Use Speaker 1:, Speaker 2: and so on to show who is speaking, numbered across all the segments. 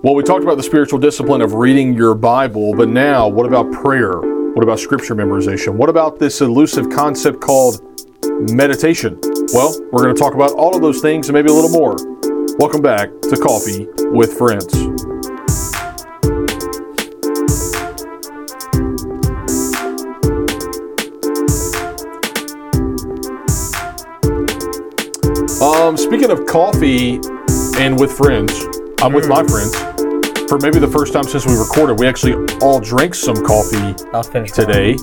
Speaker 1: Well, we talked about the spiritual discipline of reading your Bible, but now what about prayer? What about scripture memorization? What about this elusive concept called meditation? Well, we're going to talk about all of those things and maybe a little more. Welcome back to Coffee with Friends. Speaking of coffee and with friends, I'm with my friends. For maybe the first time since we recorded, we actually all drank some coffee today.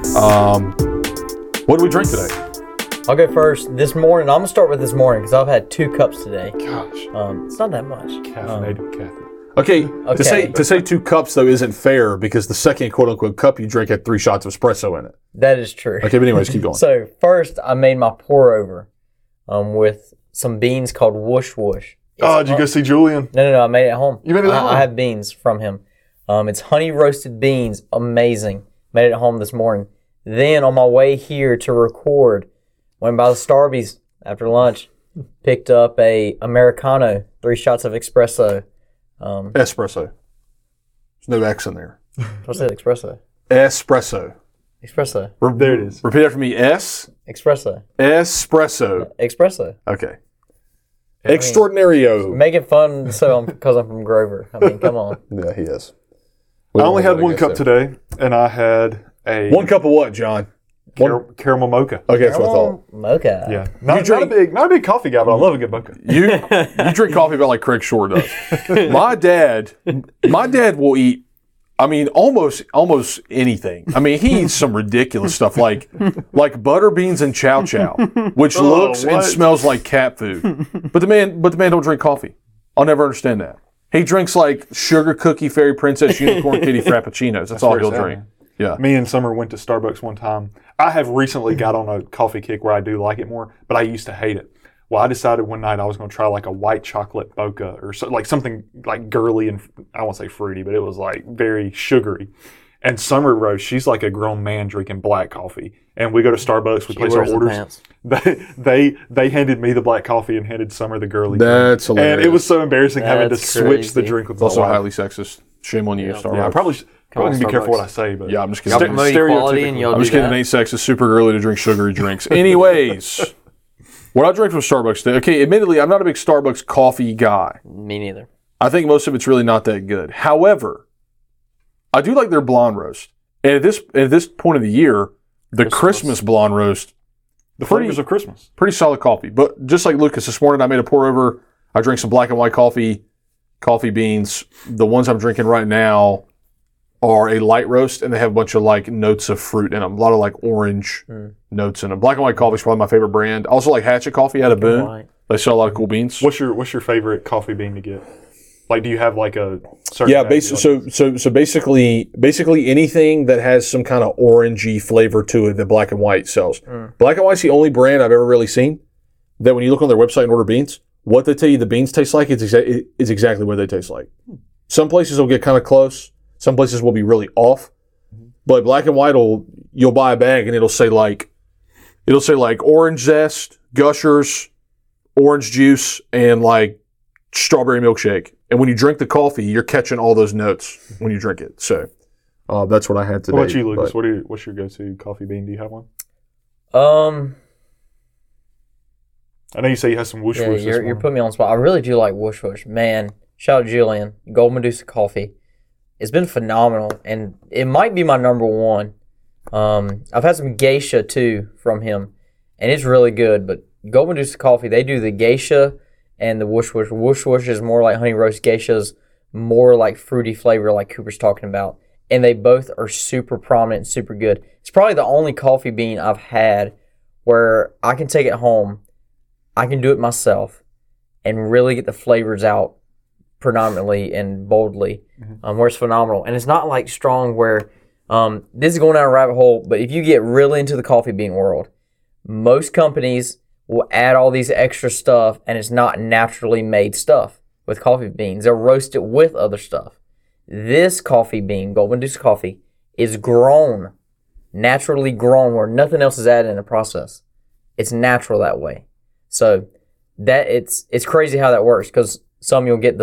Speaker 1: What did we drink today?
Speaker 2: I'll go first. This morning, I'm going to start with this morning because I've had 2 cups today.
Speaker 1: Gosh.
Speaker 2: It's not that much.
Speaker 3: Caffeinated caffeine.
Speaker 1: Okay. To say 2 cups, though, isn't fair because the second quote-unquote cup you drink had 3 shots of espresso in it.
Speaker 2: That is true.
Speaker 1: Okay, but anyways, keep going.
Speaker 2: So, first, I made my pour-over with some beans called Whoosh Whoosh.
Speaker 3: Did you go see Julian?
Speaker 2: No, I made it at home.
Speaker 3: You made it at home?
Speaker 2: I have beans from him. It's honey roasted beans. Amazing. Made it at home this morning. Then, on my way here to record, went by the Starbucks after lunch, picked up a Americano, 3 shots of espresso.
Speaker 1: Espresso. There's no X in there.
Speaker 2: What's that? Espresso.
Speaker 1: Espresso.
Speaker 2: Espresso.
Speaker 3: There it is.
Speaker 1: Repeat after me.
Speaker 2: Espresso.
Speaker 1: Espresso.
Speaker 2: Espresso.
Speaker 1: Okay. Extraordinario.
Speaker 2: Making fun because I'm from Grover. I mean, come on.
Speaker 1: Yeah, he is.
Speaker 3: I only had 1 cup today, and I had a
Speaker 1: 1 cup of what, John?
Speaker 3: caramel mocha.
Speaker 1: Okay, that's what I thought.
Speaker 2: Mocha.
Speaker 3: Yeah, not a big coffee guy, but I love a good mocha.
Speaker 1: You drink coffee about like Craig Shore does. My dad will eat. I mean, almost anything. I mean, he eats some ridiculous stuff like butter beans and chow chow, which looks and smells like cat food. But the man don't drink coffee. I'll never understand that. He drinks like sugar cookie fairy princess unicorn kitty frappuccinos. That's all he'll drink. Yeah.
Speaker 3: Me and Summer went to Starbucks one time. I have recently got on a coffee kick where I do like it more, but I used to hate it. Well, I decided one night I was going to try like a white chocolate mocha or like something like girly and I won't say fruity, but it was like very sugary. And Summer Rose, she's like a grown man drinking black coffee. And we go to Starbucks, we place our orders. They handed me the black coffee and handed Summer the girly
Speaker 1: That's
Speaker 3: drink.
Speaker 1: hilarious.
Speaker 3: And it was so embarrassing having to switch the drink with
Speaker 1: It's also
Speaker 3: my wife.
Speaker 1: highly sexist. Shame on you, Starbucks.
Speaker 3: Yeah, I probably need to be careful what I say, but
Speaker 1: yeah, I'm just kidding.
Speaker 3: Stereotypically.
Speaker 1: I'm just kidding. It ain't sexist. Super early to drink sugary drinks. Anyways, what I drink from Starbucks today. Okay, admittedly, I'm not a big Starbucks coffee guy.
Speaker 2: Me neither.
Speaker 1: I think most of it's really not that good. However, I do like their blonde roast. And at this point of the year, the Christmas blonde roast,
Speaker 3: the flavors of Christmas,
Speaker 1: pretty solid coffee. But just like Lucas, this morning I made a pour over. I drank some black and white coffee beans. The ones I'm drinking right now are a light roast, and they have a bunch of like notes of fruit in them. A lot of like orange notes in them. Black and white coffee is probably my favorite brand. I also like Hatchet Coffee out of Boone. They sell a lot of cool beans.
Speaker 3: What's your favorite coffee bean to get? Like, do you have like a certain?
Speaker 1: So basically anything that has some kind of orangey flavor to it that Black and White sells. Black and White's the only brand I've ever really seen that when you look on their website and order beans, what they tell you the beans taste like is exactly what they taste like. Some places will get kind of close. Some places will be really off. But Black and White you'll buy a bag and it'll say like orange zest, Gushers, orange juice, and like strawberry milkshake. And when you drink the coffee, you're catching all those notes when you drink it. So that's what I had today.
Speaker 3: What about you, Lucas? What's your go-to coffee bean? Do you have one? I know you say you have some Whoosh Whoosh.
Speaker 2: You're putting me on the spot. I really do like Whoosh Whoosh. Man, shout out Julian. Gold Medusa Coffee. It's been phenomenal, and it might be my number one. I've had some Geisha, too, from him, and it's really good. But Gold Medusa Coffee, they do the Geisha and the Whoosh Whoosh. Whoosh Whoosh is more like honey roast. Geisha's more like fruity flavor like Cooper's talking about. And they both are super prominent and super good. It's probably the only coffee bean I've had where I can take it home, I can do it myself, and really get the flavors out predominantly and boldly, where it's phenomenal. And it's not like strong where, this is going down a rabbit hole, but if you get really into the coffee bean world, most companies will add all these extra stuff, and it's not naturally made stuff with coffee beans. They'll roast it with other stuff. This coffee bean, Gold Medusa Coffee, is grown, naturally grown, where nothing else is added in the process. It's natural that way. So that it's crazy how that works, because some you'll get the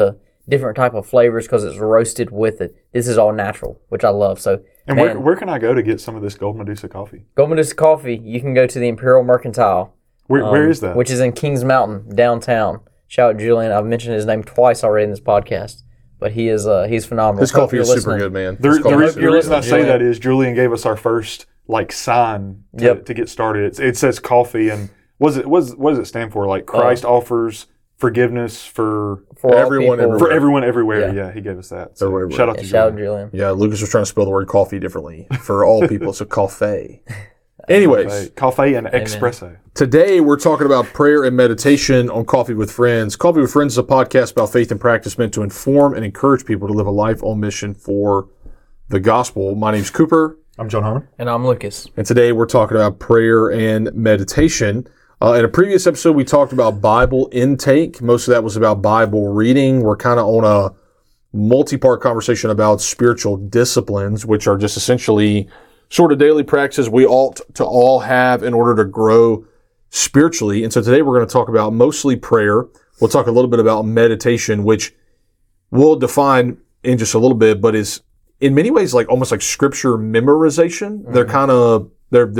Speaker 2: different type of flavors because it's roasted with it. This is all natural, which I love. So,
Speaker 3: And where can I go to get some of this Gold Medusa coffee?
Speaker 2: Gold Medusa coffee, you can go to the Imperial Mercantile.
Speaker 3: Where is that?
Speaker 2: Which is in Kings Mountain, downtown. Shout out Julian. I've mentioned his name twice already in this podcast, but he's phenomenal.
Speaker 1: His coffee is super good, man.
Speaker 3: The reason I say
Speaker 2: Julian.
Speaker 3: that is Julian gave us our first sign to get started. It says coffee, and what does it stand for? Like Christ offers forgiveness for
Speaker 1: everyone
Speaker 2: people.
Speaker 3: for everyone everywhere.
Speaker 2: Yeah.
Speaker 3: Yeah, he gave us that. So
Speaker 1: Everywhere.
Speaker 3: shout out to
Speaker 2: Shout out
Speaker 3: Julian.
Speaker 2: Julian.
Speaker 1: Yeah, Lucas was trying to spell the word coffee differently for all people. So coffee. Anyways,
Speaker 3: Coffee and espresso.
Speaker 1: today we're talking about prayer and meditation on Coffee with Friends. Coffee with Friends is a podcast about faith and practice meant to inform and encourage people to live a life on mission for the gospel. My name's Cooper.
Speaker 3: I'm John Harmon.
Speaker 2: And I'm Lucas.
Speaker 1: And today we're talking about prayer and meditation. In a previous episode, we talked about Bible intake. Most of that was about Bible reading. We're kind of on a multi-part conversation about spiritual disciplines, which are just essentially sort of daily practices we ought to all have in order to grow spiritually. And so today we're going to talk about mostly prayer. We'll talk a little bit about meditation, which we'll define in just a little bit, but is in many ways like almost like scripture memorization. Mm-hmm. They're kind of,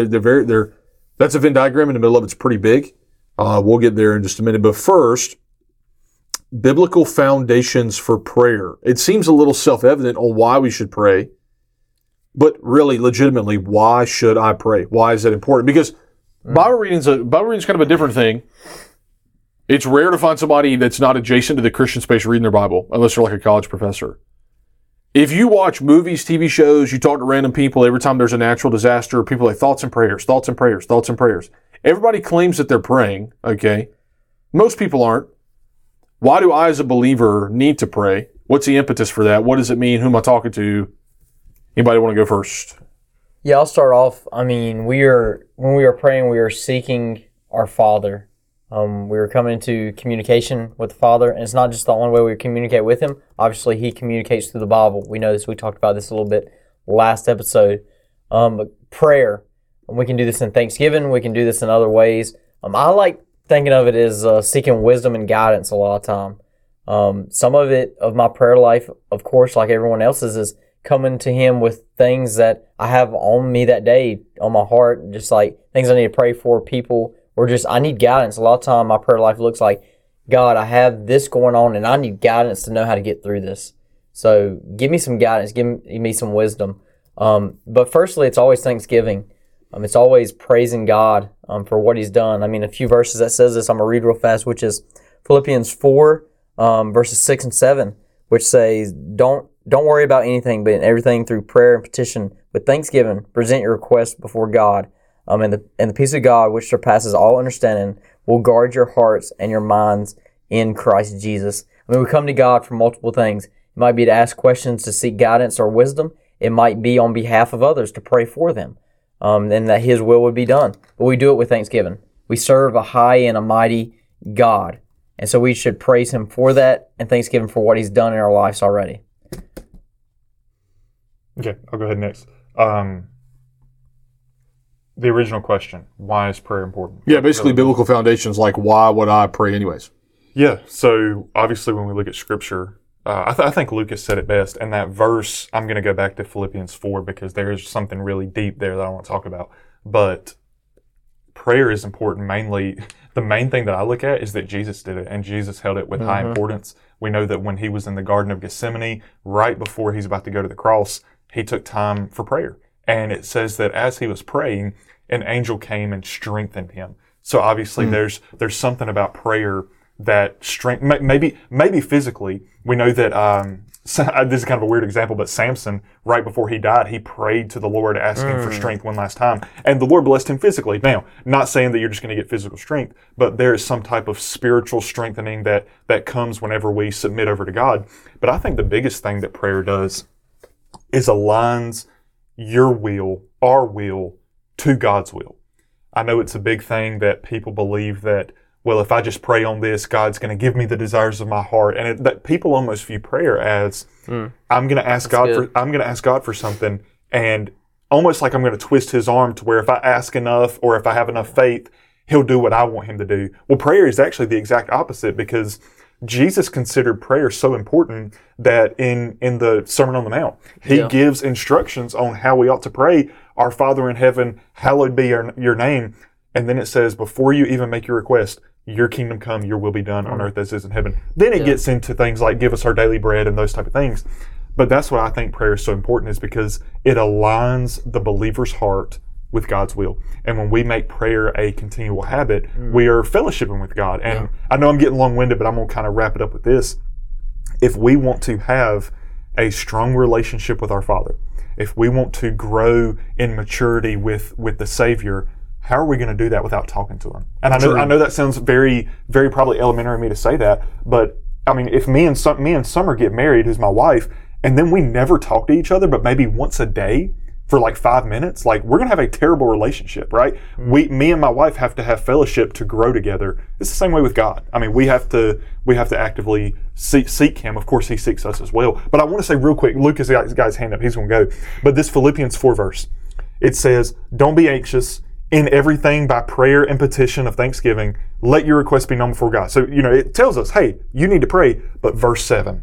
Speaker 1: that's a Venn diagram in the middle of it's pretty big. We'll get there in just a minute. But first, biblical foundations for prayer. It seems a little self-evident on why we should pray, but really, legitimately, why should I pray? Why is that important? Because Bible reading's kind of a different thing. It's rare to find somebody that's not adjacent to the Christian space reading their Bible, unless they're like a college professor. If you watch movies, TV shows, you talk to random people every time there's a natural disaster, people are like, thoughts and prayers, thoughts and prayers, thoughts and prayers. Everybody claims that they're praying, okay? Most people aren't. Why do I, as a believer, need to pray? What's the impetus for that? What does it mean? Who am I talking to? Anybody want to go first?
Speaker 2: Yeah, I'll start off. I mean, when we are praying, we are seeking our Father. We were coming into communication with the Father, and it's not just the only way we communicate with Him. Obviously, He communicates through the Bible. We know this. We talked about this a little bit last episode. But prayer, we can do this in Thanksgiving. We can do this in other ways. I like thinking of it as seeking wisdom and guidance a lot of time. Some of it, of my prayer life, of course, like everyone else's, is coming to Him with things that I have on me that day, on my heart, just like things I need to pray for, people, or just I need guidance. A lot of time my prayer life looks like, God, I have this going on and I need guidance to know how to get through this. So give me some guidance, give me some wisdom. But firstly, it's always thanksgiving. It's always praising God for what He's done. I mean, a few verses that says this, I'm going to read real fast, which is Philippians 4, verses 6 and 7, which says, Don't worry about anything, but in everything through prayer and petition with thanksgiving, present your requests before God. And the peace of God, which surpasses all understanding, will guard your hearts and your minds in Christ Jesus. I mean, we come to God for multiple things. It might be to ask questions, to seek guidance or wisdom. It might be on behalf of others to pray for them, and that His will would be done. But we do it with thanksgiving. We serve a high and a mighty God. And so we should praise Him for that and thanksgiving for what He's done in our lives already.
Speaker 3: Okay, I'll go ahead next. The original question, why is prayer important?
Speaker 1: Yeah, basically biblical foundations, like why would I pray anyways?
Speaker 3: Yeah, so obviously when we look at Scripture, I think Lucas said it best. And that verse, I'm going to go back to Philippians 4 because there is something really deep there that I want to talk about. But prayer is important mainly. The main thing that I look at is that Jesus did it, and Jesus held it with high importance. We know that when He was in the Garden of Gethsemane, right before He's about to go to the cross, He took time for prayer. And it says that as He was praying, an angel came and strengthened Him. So obviously there's something about prayer that maybe physically. We know that, this is kind of a weird example, but Samson, right before he died, he prayed to the Lord asking for strength one last time. And the Lord blessed him physically. Now, not saying that you're just going to get physical strength, but there is some type of spiritual strengthening that comes whenever we submit over to God. But I think the biggest thing that prayer does is aligns your will, our will, to God's will. I know it's a big thing that people believe that, well, if I just pray on this, God's going to give me the desires of my heart, and that people almost view prayer as I'm going to ask God for something, and almost like I'm going to twist His arm to where if I ask enough or if I have enough faith, He'll do what I want Him to do. Well, prayer is actually the exact opposite, because Jesus considered prayer so important that in the Sermon on the Mount, he gives instructions on how we ought to pray. Our Father in heaven, hallowed be your name. And then it says, before you even make your request, your kingdom come, your will be done on earth as it is in heaven. Then it gets into things like give us our daily bread and those type of things. But that's why I think prayer is so important, is because it aligns the believer's heart with God's will. And when we make prayer a continual habit, we are fellowshipping with God. And I know I'm getting long-winded, but I'm going to kind of wrap it up with this. If we want to have a strong relationship with our Father, if we want to grow in maturity with the Savior, how are we going to do that without talking to Him? And I know that sounds very, very probably elementary of me to say that, but I mean, if me and Summer get married, who's my wife, and then we never talk to each other, but maybe once a day for like 5 minutes, like we're going to have a terrible relationship, right? Me and my wife have to have fellowship to grow together. It's the same way with God. I mean, we have to actively seek Him. Of course, He seeks us as well. But I want to say real quick, Lucas got his hand up. He's going to go. But this Philippians 4 verse, it says, don't be anxious. In everything by prayer and petition of thanksgiving, let your requests be known before God. So, it tells us, hey, you need to pray. But verse 7,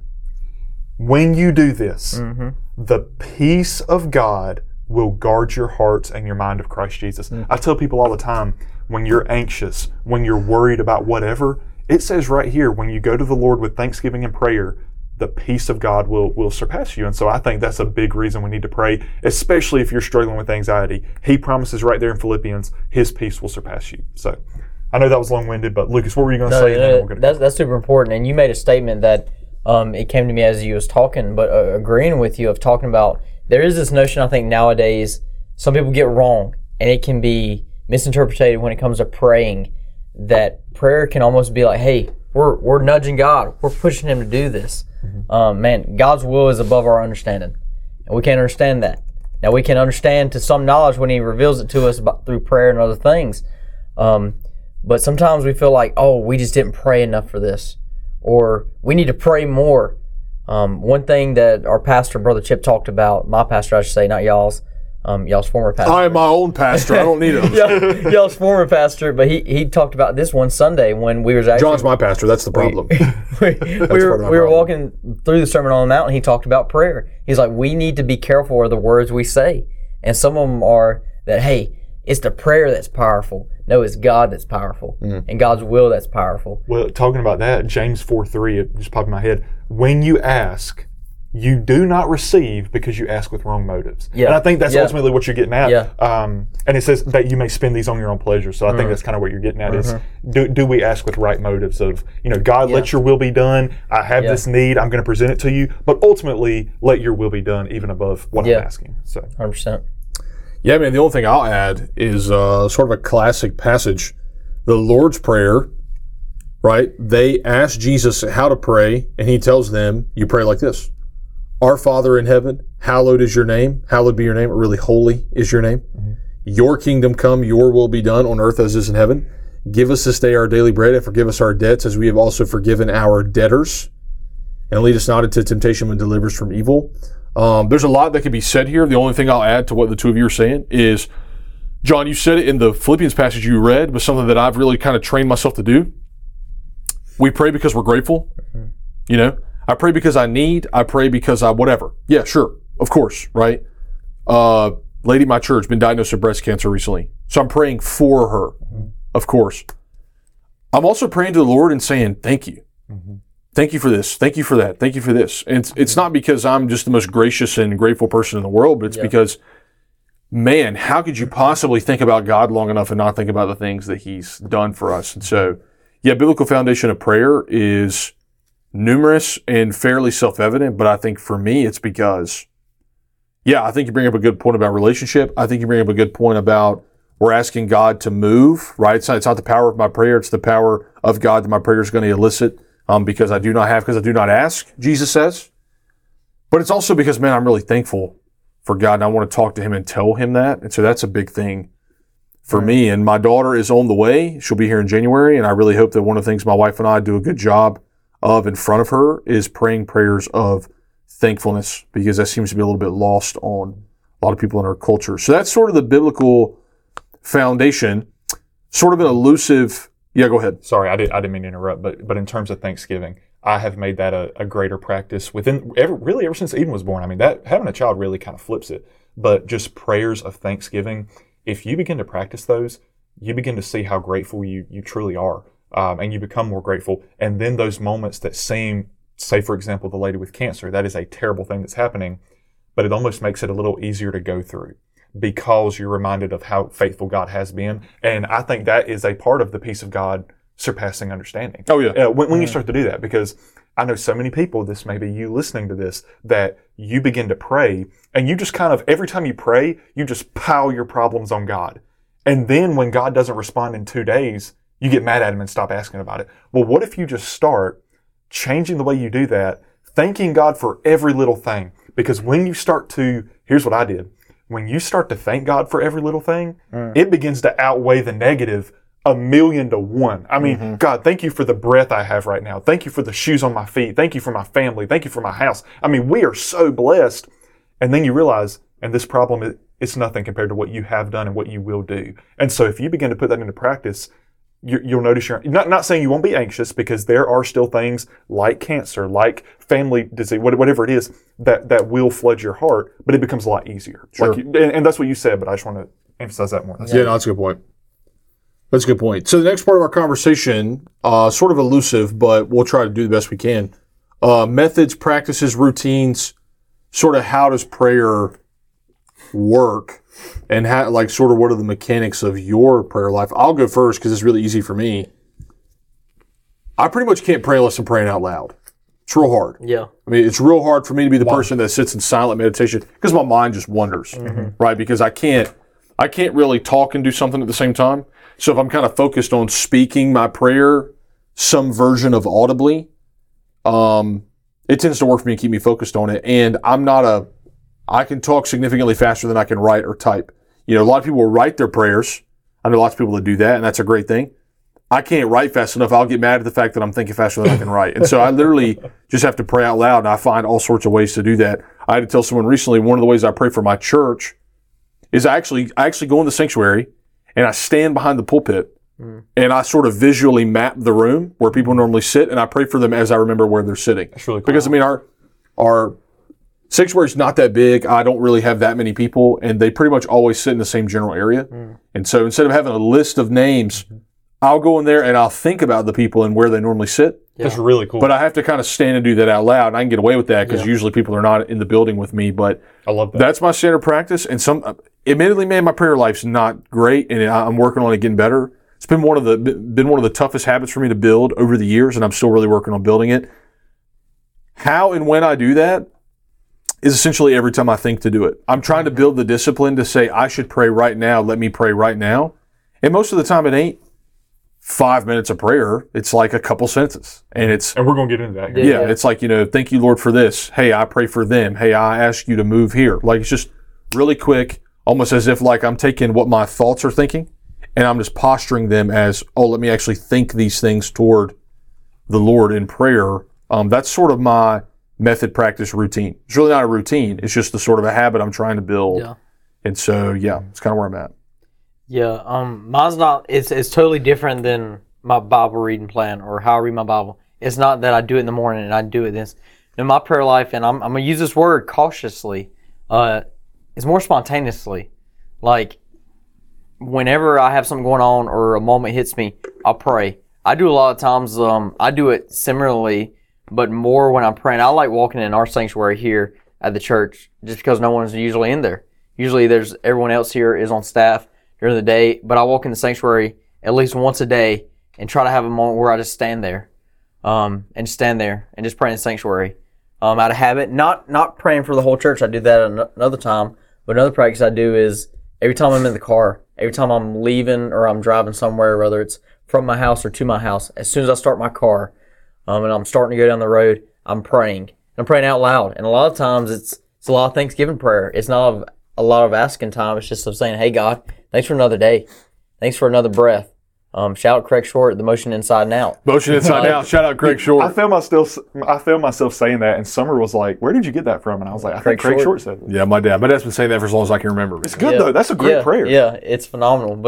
Speaker 3: when you do this, the peace of God will guard your hearts and your mind of Christ Jesus. I tell people all the time, when you're anxious, when you're worried about whatever, it says right here, when you go to the Lord with thanksgiving and prayer, the peace of God will surpass you. And so I think that's a big reason we need to pray, especially if you're struggling with anxiety. He promises right there in Philippians, His peace will surpass you. So I know that was long-winded, but Lucas, what were you going to say?
Speaker 2: That's super important. And you made a statement that it came to me as you was talking, but agreeing with you of talking about, there is this notion I think nowadays some people get wrong, and it can be misinterpreted when it comes to praying, that prayer can almost be like, hey, we're nudging God. We're pushing Him to do this. Man, God's will is above our understanding, and we can't understand that. Now, we can understand to some knowledge when He reveals it to us through prayer and other things, but sometimes we feel like, oh, we just didn't pray enough for this, or we need to pray more. One thing that our pastor, Brother Chip, talked about, my pastor, I should say, not y'all's, y'all's former pastor.
Speaker 1: I am my own pastor. I don't need him.
Speaker 2: Y'all's former pastor, but he talked about this one Sunday when we was actually...
Speaker 1: John's my pastor. That's the problem.
Speaker 2: We were walking through the Sermon on the Mount, and he talked about prayer. He's like, we need to be careful of the words we say. And some of them are that, hey, it's the prayer that's powerful. No, it's God that's powerful, and God's will that's powerful.
Speaker 3: Well, talking about that, James 4:3, it just popped in my head. When you ask, you do not receive because you ask with wrong motives. Yeah. And I think that's ultimately what you're getting at. Yeah. And it says that you may spend these on your own pleasure. So I think that's kind of what you're getting at is, do we ask with right motives of, God, let your will be done. I have this need. I'm going to present it to you. But ultimately, let your will be done even above what I'm asking. So
Speaker 2: 100%.
Speaker 1: Yeah, man, the only thing I'll add is sort of a classic passage. The Lord's Prayer, right? They ask Jesus how to pray, and He tells them, you pray like this. Our Father in heaven, hallowed is your name. Hallowed be your name. Or really, holy is your name. Your kingdom come, your will be done on earth as is in heaven. Give us this day our daily bread, and forgive us our debts as we have also forgiven our debtors. And lead us not into temptation, but deliver us from evil. There's a lot that can be said here. The only thing I'll add to what the two of you are saying is, John, you said it in the Philippians passage you read, but something that I've really kind of trained myself to do. We pray because we're grateful. I pray because I need. I pray because I whatever. Yeah, sure. Of course, right? Lady at my church been diagnosed with breast cancer recently. So I'm praying for her, of course. I'm also praying to the Lord and saying, thank you. Thank you for this. Thank you for that. Thank you for this. And it's not because I'm just the most gracious and grateful person in the world, but it's because, man, how could you possibly think about God long enough and not think about the things that He's done for us? And so, biblical foundation of prayer is numerous and fairly self-evident, but I think for me, it's because, I think you bring up a good point about relationship. I think you bring up a good point about we're asking God to move, right? It's not the power of my prayer. It's the power of God that my prayer is going to elicit. Because I do not ask, Jesus says. But it's also because, man, I'm really thankful for God, and I want to talk to Him and tell Him that. And so that's a big thing for me. And my daughter is on the way. She'll be here in January, and I really hope that one of the things my wife and I do a good job of in front of her is praying prayers of thankfulness, because that seems to be a little bit lost on a lot of people in our culture. So that's sort of the biblical foundation, sort of an elusive Yeah, go ahead.
Speaker 3: Sorry, I didn't mean to interrupt, but in terms of Thanksgiving, I have made that a greater practice ever since Eden was born. I mean, that having a child really kind of flips it. But just prayers of thanksgiving, if you begin to practice those, you begin to see how grateful you truly are, and you become more grateful. And then those moments that seem, say for example, the lady with cancer, that is a terrible thing that's happening, but it almost makes it a little easier to go through, because you're reminded of how faithful God has been. And I think that is a part of the peace of God surpassing understanding.
Speaker 1: Oh, yeah.
Speaker 3: When you start to do that, because I know so many people, this may be you listening to this, that you begin to pray and you just kind of, every time you pray, you just pile your problems on God. And then when God doesn't respond in 2 days, you get mad at him and stop asking about it. Well, what if you just start changing the way you do that, thanking God for every little thing? Because when you start to, here's what I did. When you start to thank God for every little thing, it begins to outweigh the negative 1,000,000 to 1. I mean, God, thank you for the breath I have right now. Thank you for the shoes on my feet. Thank you for my family. Thank you for my house. I mean, we are so blessed. And then you realize, and this problem, it's nothing compared to what you have done and what you will do. And so if you begin to put that into practice, you'll notice you're not saying you won't be anxious, because there are still things like cancer, like family disease, whatever it is, that will flood your heart, but it becomes a lot easier.
Speaker 1: Sure.
Speaker 3: And that's what you said, but I just want to emphasize that more.
Speaker 1: Yeah, no, that's a good point. That's a good point. So the next part of our conversation, sort of elusive, but we'll try to do the best we can. Methods, practices, routines, sort of how does prayer work, and how, like, sort of what are the mechanics of your prayer life? I'll go first because it's really easy for me. I pretty much can't pray unless I'm praying out loud. It's real hard.
Speaker 2: Yeah.
Speaker 1: I mean, it's real hard for me to be the person that sits in silent meditation because my mind just wanders, right? Because I can't really talk and do something at the same time. So if I'm kind of focused on speaking my prayer, some version of audibly, it tends to work for me and keep me focused on it. And I can talk significantly faster than I can write or type. You know, a lot of people will write their prayers. I know lots of people that do that, and that's a great thing. I can't write fast enough. I'll get mad at the fact that I'm thinking faster than I can write. And so I literally just have to pray out loud, and I find all sorts of ways to do that. I had to tell someone recently, one of the ways I pray for my church is I actually go in the sanctuary, and I stand behind the pulpit, and I sort of visually map the room where people normally sit, and I pray for them as I remember where they're sitting.
Speaker 3: That's really cool.
Speaker 1: Because, I mean, our sanctuary is not that big. I don't really have that many people, and they pretty much always sit in the same general area. And so instead of having a list of names, I'll go in there and I'll think about the people and where they normally sit.
Speaker 3: That's really cool.
Speaker 1: But I have to kind of stand and do that out loud, and I can get away with that because usually people are not in the building with me. But
Speaker 3: I love that.
Speaker 1: That's my standard practice. And admittedly, man, my prayer life's not great, and I'm working on it getting better. It's been one of the toughest habits for me to build over the years, and I'm still really working on building it. How and when I do that is essentially every time I think to do it. I'm trying to build the discipline to say, I should pray right now. Let me pray right now. And most of the time it ain't 5 minutes of prayer. It's like a couple sentences. And
Speaker 3: we're going to get into that here.
Speaker 1: Yeah, it's like, thank you, Lord, for this. Hey, I pray for them. Hey, I ask you to move here. Like, it's just really quick, almost as if like I'm taking what my thoughts are thinking and I'm just posturing them as, let me actually think these things toward the Lord in prayer. That's sort of my method, practice, routine. It's really not a routine. It's just the sort of a habit I'm trying to build. Yeah. And so, it's kind of where I'm at.
Speaker 2: Yeah. Mine's not, it's totally different than my Bible reading plan or how I read my Bible. It's not that I do it in the morning and I do it this. In my prayer life, and I'm going to use this word cautiously, it's more spontaneously. Like, whenever I have something going on or a moment hits me, I'll pray. I do a lot of times, I do it similarly, but more when I'm praying. I like walking in our sanctuary here at the church just because no one's usually in there. Usually everyone else here is on staff during the day, but I walk in the sanctuary at least once a day and try to have a moment where I just stand there, and just pray in the sanctuary, out of habit. Not praying for the whole church. I do that another time, but another practice I do is every time I'm in the car, every time I'm leaving or I'm driving somewhere, whether it's from my house or to my house, as soon as I start my car, and I'm starting to go down the road, I'm praying. I'm praying out loud. And a lot of times it's a lot of Thanksgiving prayer. It's not a lot of asking time. It's just of saying, hey, God, thanks for another day. Thanks for another breath. Shout out Craig Short, the Motion Inside and Out.
Speaker 1: Motion Inside and Out. Shout out Craig Short.
Speaker 3: I feel myself saying that, and Summer was like, where did you get that from? And I was like, I think Craig Short said it.
Speaker 1: Yeah, my dad's been saying that for as long as I can remember.
Speaker 3: It's good, though. That's a great prayer.
Speaker 2: Yeah, it's phenomenal. But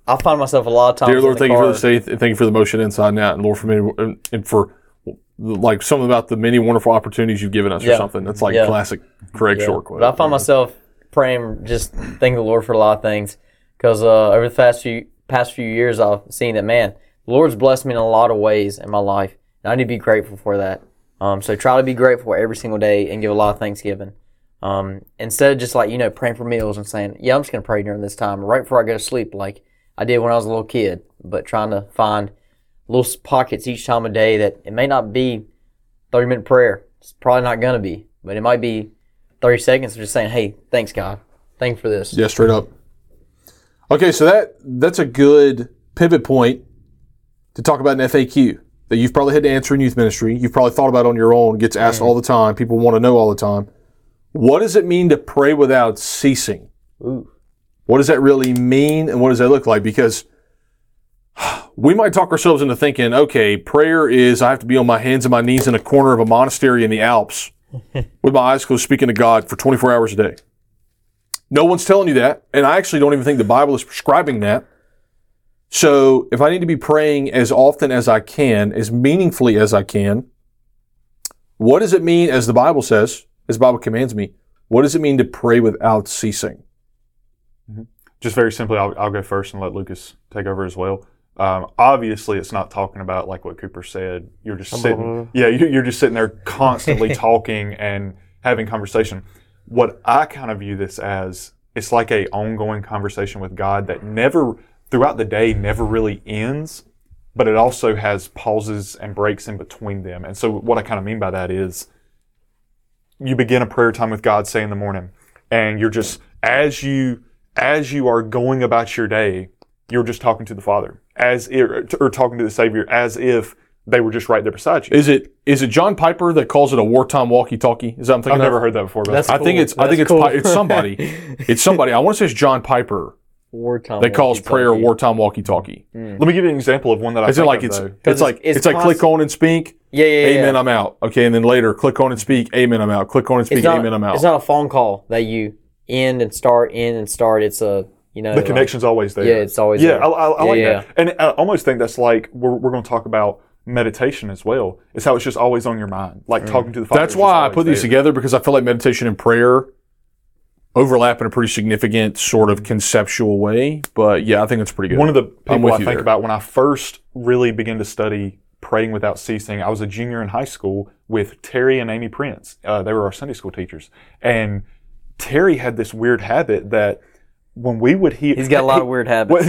Speaker 2: I find myself a lot of times.
Speaker 1: Dear Lord,
Speaker 2: in the
Speaker 1: thank you for
Speaker 2: car.
Speaker 1: this day. Thank you for the motion inside and out. And Lord, for many, and for like something about the many wonderful opportunities you've given us or something. That's like classic Craig Short quote.
Speaker 2: But I find myself praying, just thanking the Lord for a lot of things. Because over the past few years, I've seen that, man, the Lord's blessed me in a lot of ways in my life. And I need to be grateful for that. So try to be grateful every single day and give a lot of thanksgiving. Instead of just like, praying for meals and saying, yeah, I'm just going to pray during this time right before I go to sleep like I did when I was a little kid. But trying to find little pockets each time of day that it may not be 30-minute prayer. It's probably not going to be. But it might be 30 seconds of just saying, hey, thanks, God. Thank you for this.
Speaker 1: Yeah, straight up. Okay, so that's a good pivot point to talk about an FAQ that you've probably had to answer in youth ministry. You've probably thought about on your own. Gets asked all the time. People want to know all the time. What does it mean to pray without ceasing?
Speaker 2: Ooh.
Speaker 1: What does that really mean, and what does that look like? Because we might talk ourselves into thinking, okay, prayer is I have to be on my hands and my knees in a corner of a monastery in the Alps with my eyes closed speaking to God for 24 hours a day. No one's telling you that, and I actually don't even think the Bible is prescribing that. So if I need to be praying as often as I can, as meaningfully as I can, what does it mean, as the Bible says, as the Bible commands me, what does it mean to pray without ceasing?
Speaker 3: Just very simply, I'll go first and let Lucas take over as well. Obviously, it's not talking about like what Cooper said. You're just sitting, you're just sitting there constantly talking and having conversation. What I kind of view this as, it's like a ongoing conversation with God that never, throughout the day, never really ends, but it also has pauses and breaks in between them. And so what I kind of mean by that is, you begin a prayer time with God, say in the morning, and you're just, as you are going about your day, you're just talking to the Father, or talking to the Savior, as if they were just right there beside you.
Speaker 1: Is it John Piper that calls it a wartime walkie-talkie? Is that what I'm thinking?
Speaker 3: I've never heard that before.
Speaker 2: That's
Speaker 1: I
Speaker 2: cool.
Speaker 1: think it's
Speaker 2: cool.
Speaker 1: it's somebody. It's somebody. I want to say it's John Piper
Speaker 2: Wartime
Speaker 1: that calls
Speaker 2: walkie-talkie.
Speaker 1: prayer wartime walkie-talkie.
Speaker 3: Let me give you an example of one that I
Speaker 1: Is it
Speaker 3: think
Speaker 1: like
Speaker 3: of,
Speaker 1: it's
Speaker 3: though.
Speaker 1: it's like click on and speak.
Speaker 2: Yeah.
Speaker 1: Amen. I'm out. Okay, and then later click on and speak. Amen. I'm out. Click on and speak. Amen. I'm out.
Speaker 2: It's not a phone call that you end and start. It's a
Speaker 3: The connection's always there.
Speaker 2: Yeah, it's always
Speaker 3: yeah.
Speaker 2: there.
Speaker 3: I like that, and I almost think that's like we're going to talk about meditation as well. It's how it's just always on your mind, like talking to the Father.
Speaker 1: That's why I put these together, because I feel like meditation and prayer overlap in a pretty significant sort of conceptual way. But yeah, I think it's pretty good.
Speaker 3: One of the people I think
Speaker 1: there.
Speaker 3: about when I first really began to study praying without ceasing, I was a junior in high school with Terry and Amy Prince. They were our Sunday school teachers, and Terry had this weird habit that when we would hear,
Speaker 2: he's got a lot of weird habits.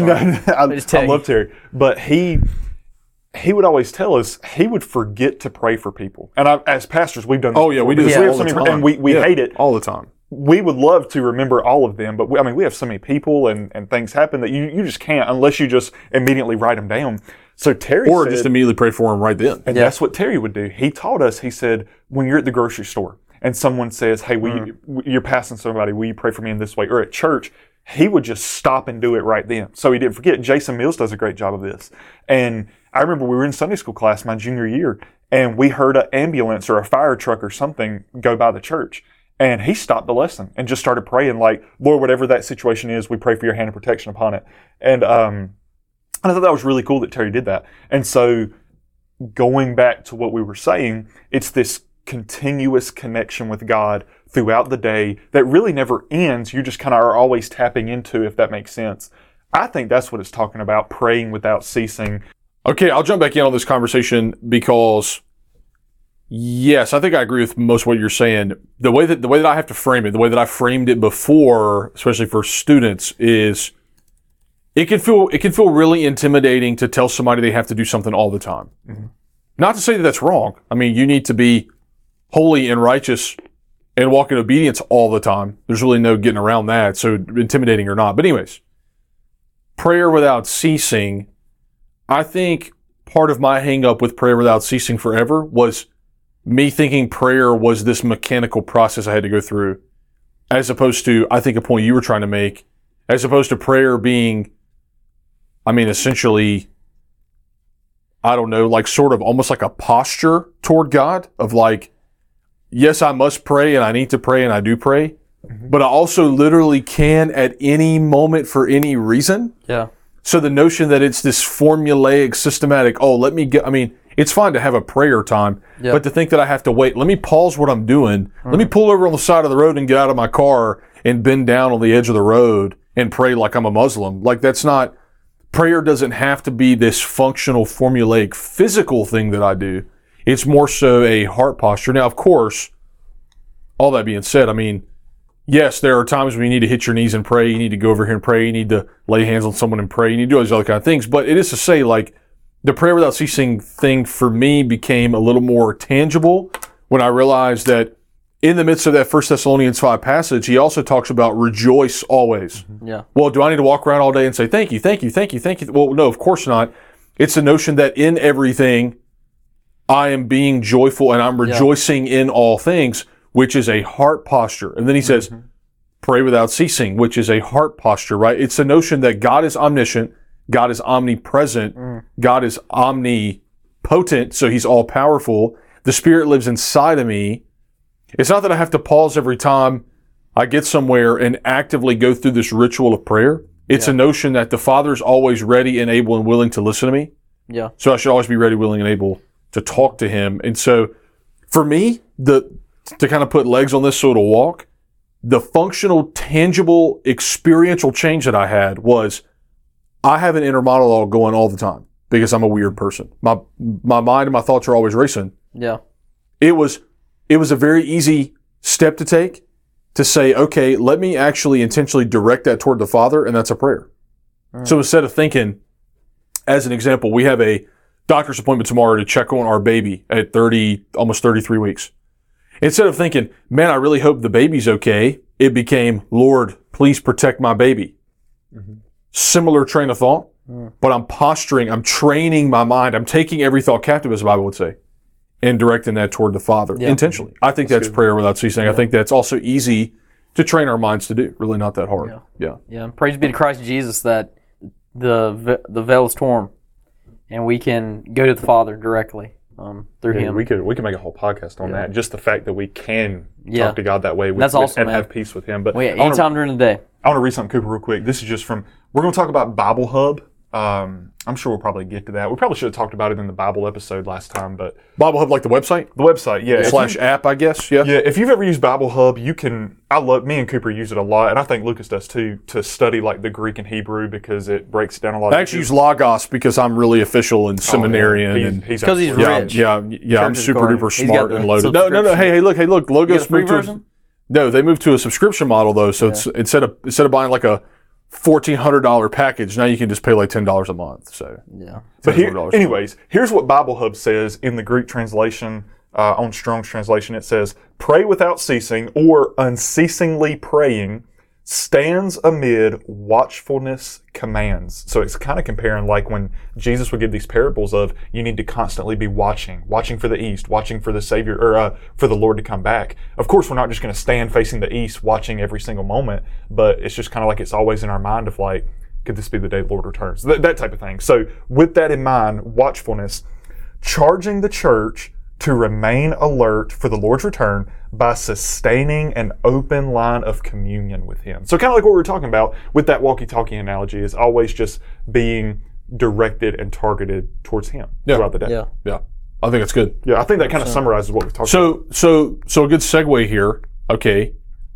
Speaker 3: I love Terry, but he would always tell us he would forget to pray for people. And as pastors, we've done this.
Speaker 1: Oh yeah, we do this
Speaker 3: before.
Speaker 1: all the time,
Speaker 3: and we hate it
Speaker 1: all the time.
Speaker 3: We would love to remember all of them, but we have so many people and things happen that you just can't unless you just immediately write them down. So Terry
Speaker 1: Or
Speaker 3: said,
Speaker 1: just immediately pray for them right then.
Speaker 3: and that's what Terry would do. He taught us, he said, when you're at the grocery store and someone says, hey, you're passing somebody, will you pray for me in this way? Or at church, he would just stop and do it right then. So he didn't forget. Jason Mills does a great job of this. And I remember we were in Sunday school class my junior year, and we heard an ambulance or a fire truck or something go by the church. And he stopped the lesson and just started praying like, Lord, whatever that situation is, we pray for your hand of protection upon it. And I thought that was really cool that Terry did that. And so going back to what we were saying, it's this continuous connection with God throughout the day that really never ends. You just kind of are always tapping into, if that makes sense. I think that's what it's talking about, praying without ceasing.
Speaker 1: Okay, I'll jump back in on this conversation because, yes, I think I agree with most of what you're saying. The way that I have to frame it, the way that I framed it before, especially for students, is it can feel really intimidating to tell somebody they have to do something all the time. Mm-hmm. Not to say that that's wrong. I mean, you need to be holy and righteous and walk in obedience all the time. There's really no getting around that, so intimidating or not. But anyways, prayer without ceasing, I think part of my hang up with prayer without ceasing forever was me thinking prayer was this mechanical process I had to go through, as opposed to, I think a point you were trying to make, as opposed to prayer being, essentially, I don't know, like sort of almost like a posture toward God of like, yes, I must pray and I need to pray and I do pray, but I also literally can at any moment for any reason.
Speaker 2: Yeah.
Speaker 1: So the notion that it's this formulaic, systematic, it's fine to have a prayer time, but to think that I have to wait, let me pause what I'm doing, let me pull over on the side of the road and get out of my car and bend down on the edge of the road and pray like I'm a Muslim. Like that's not, prayer doesn't have to be this functional, formulaic, physical thing that I do. It's more so a heart posture. Now, of course, all that being said, I mean, yes, there are times when you need to hit your knees and pray. You need to go over here and pray. You need to lay hands on someone and pray. You need to do all these other kind of things. But it is to say, like, the prayer without ceasing thing for me became a little more tangible when I realized that in the midst of that 1 Thessalonians 5 passage, he also talks about rejoice always.
Speaker 2: Yeah.
Speaker 1: Well, do I need to walk around all day and say, thank you, thank you, thank you, thank you? Well, no, of course not. It's the notion that in everything, I am being joyful and I'm rejoicing in all things, which is a heart posture. And then he says, pray without ceasing, which is a heart posture, right? It's the notion that God is omniscient, God is omnipresent, God is omnipotent, so he's all powerful. The Spirit lives inside of me. It's not that I have to pause every time I get somewhere and actively go through this ritual of prayer. It's a notion that the Father's always ready and able and willing to listen to me.
Speaker 2: Yeah.
Speaker 1: So I should always be ready, willing, and able to talk to him. And so for me, to kind of put legs on this so it'll walk, the functional, tangible, experiential change that I had was I have an inner monologue going all the time because I'm a weird person. My mind and my thoughts are always racing.
Speaker 2: Yeah.
Speaker 1: It was a very easy step to take to say, okay, let me actually intentionally direct that toward the Father, and that's a prayer. So instead of thinking, as an example, we have a doctor's appointment tomorrow to check on our baby at almost 33 weeks. Instead of thinking, man, I really hope the baby's okay, it became, Lord, please protect my baby. Similar train of thought, but I'm posturing, I'm training my mind, I'm taking every thought captive, as the Bible would say, and directing that toward the Father intentionally. I think that's prayer without ceasing. I think that's also easy to train our minds to do. Really not that hard. Yeah.
Speaker 2: Praise be to Christ Jesus that the veil is torn, and we can go to the Father directly through Him.
Speaker 3: We could make a whole podcast on that. Just the fact that we can talk to God that way and have peace with Him. But
Speaker 2: anytime during the day.
Speaker 3: I want to read something, Cooper, real quick. This is just from. We're going to talk about Bible Hub. I'm sure we'll probably get to that. We probably should have talked about it in the Bible episode last time, but
Speaker 1: Bible Hub, like the website?
Speaker 3: The website, yeah.
Speaker 1: / app, I guess, yeah.
Speaker 3: Yeah, if you've ever used Bible Hub, me and Cooper use it a lot, and I think Lucas does too, to study like the Greek and Hebrew because it breaks down a lot.
Speaker 1: I actually use Logos because I'm really official and seminarian.
Speaker 2: Because he's rich.
Speaker 1: Yeah, I'm super duper smart and loaded. No. Hey, look. Logos moved to no, they moved to a subscription model though. So it's instead of buying like a $1,400 package, now you can just pay like $10 a month. So
Speaker 3: But anyways, here's what Bible Hub says in the Greek translation. On Strong's translation, it says, "Pray without ceasing," or unceasingly praying, stands amid watchfulness commands. So it's kind of comparing like when Jesus would give these parables of you need to constantly be watching for the east, watching for the Savior, or for the Lord to come back. Of course, we're not just going to stand facing the east, watching every single moment, but it's just kind of like it's always in our mind of like, could this be the day the Lord returns? That type of thing. So with that in mind, watchfulness, charging the church to remain alert for the Lord's return by sustaining an open line of communion with Him. So kind of like what we were talking about with that walkie-talkie analogy is always just being directed and targeted towards Him throughout the day.
Speaker 1: Yeah. I think that's good.
Speaker 3: Yeah, I think that kind of summarizes what we've talked about.
Speaker 1: So a good segue here, okay.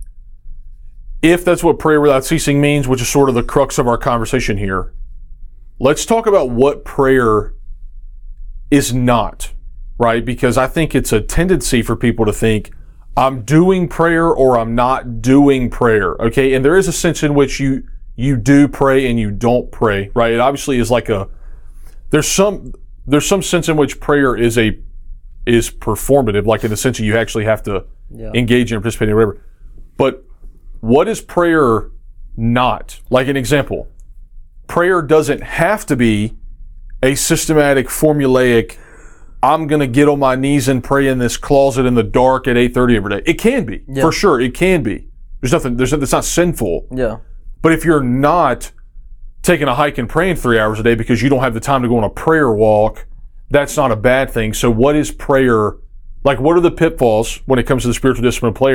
Speaker 1: If that's what prayer without ceasing means, which is sort of the crux of our conversation here, let's talk about what prayer is not. Right? Because I think it's a tendency for people to think, I'm doing prayer or I'm not doing prayer. Okay? And there is a sense in which you do pray and you don't pray. Right? It obviously is like there's some sense in which prayer is performative, like in the sense that you actually have to engage in participating or whatever. But what is prayer not? Like an example, prayer doesn't have to be a systematic, formulaic, I'm going to get on my knees and pray in this closet in the dark at 8:30 every day. It can be, for sure. It can be. It's not sinful.
Speaker 2: Yeah.
Speaker 1: But if you're not taking a hike and praying 3 hours a day because you don't have the time to go on a prayer walk, that's not a bad thing. So what is prayer? Like, what are the pitfalls when it comes to the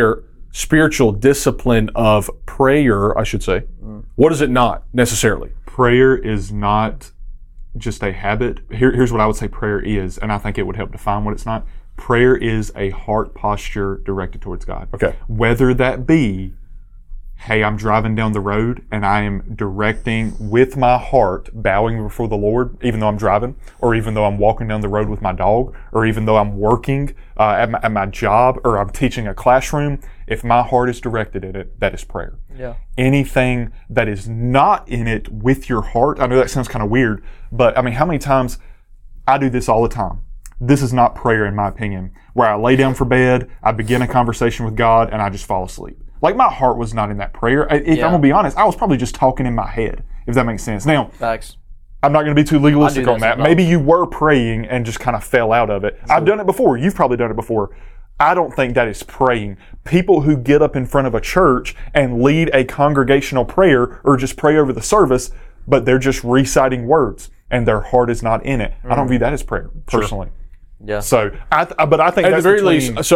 Speaker 1: spiritual discipline of prayer, I should say? What is it not necessarily?
Speaker 3: prayer is not just a habit. Here's what I would say prayer is, and I think it would help define what it's not. Prayer is a heart posture directed towards God.
Speaker 1: Okay.
Speaker 3: Whether that be, hey, I'm driving down the road and I am directing with my heart, bowing before the Lord, even though I'm driving, or even though I'm walking down the road with my dog, or even though I'm working at my job, or I'm teaching a classroom. If my heart is directed at it, that is prayer.
Speaker 2: Yeah.
Speaker 3: Anything that is not in it with your heart, I know that sounds kind of weird, but I mean, how many times I do this all the time? This is not prayer, in my opinion, where I lay down for bed, I begin a conversation with God, and I just fall asleep. Like, my heart was not in that prayer. If I'm going to be honest, I was probably just talking in my head, if that makes sense. Now,
Speaker 2: Facts.
Speaker 3: I'm not going to be too legalistic on that.
Speaker 2: sometimes.
Speaker 3: Maybe you were praying and just kind of fell out of it. I've done it before. You've probably done it before. I don't think that is praying. People who get up in front of a church and lead a congregational prayer or just pray over the service, but they're just reciting words and their heart is not in it. I don't view that as prayer, personally.
Speaker 2: Yeah.
Speaker 3: So, but I think
Speaker 1: At
Speaker 3: that's
Speaker 1: the very
Speaker 3: between
Speaker 1: least, so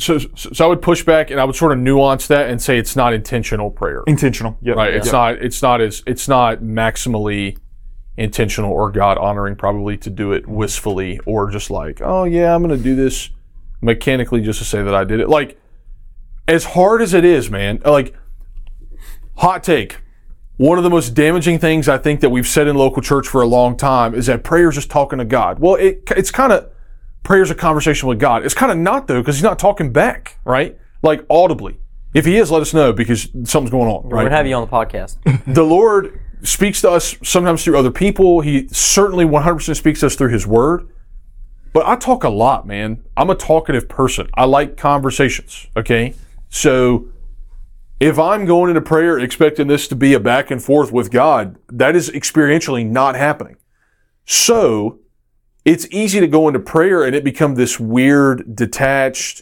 Speaker 1: I would push back and I would sort of nuance that and say it's not intentional prayer.
Speaker 3: intentional. Yep.
Speaker 1: Right.
Speaker 3: Yep.
Speaker 1: It's not maximally intentional or God honoring probably to do it wistfully or just like, oh yeah, I'm going to do this mechanically just to say that I did it. Like, as hard as it is, man, like, hot take. One of the most damaging things I think that we've said in local church for a long time is that prayer is just talking to God. Well, it's kind of, prayer's a conversation with God. It's kind of not, though, because he's not talking back, right? Like, audibly. If he is, let us know because something's going on,
Speaker 2: We're
Speaker 1: right?
Speaker 2: going to have you on the podcast.
Speaker 1: The Lord speaks to us sometimes through other people. He certainly 100% speaks to us through his word. But I talk a lot, man. I'm a talkative person. I like conversations, okay? So if I'm going into prayer expecting this to be a back and forth with God, that is experientially not happening. So it's easy to go into prayer and it become this weird, detached,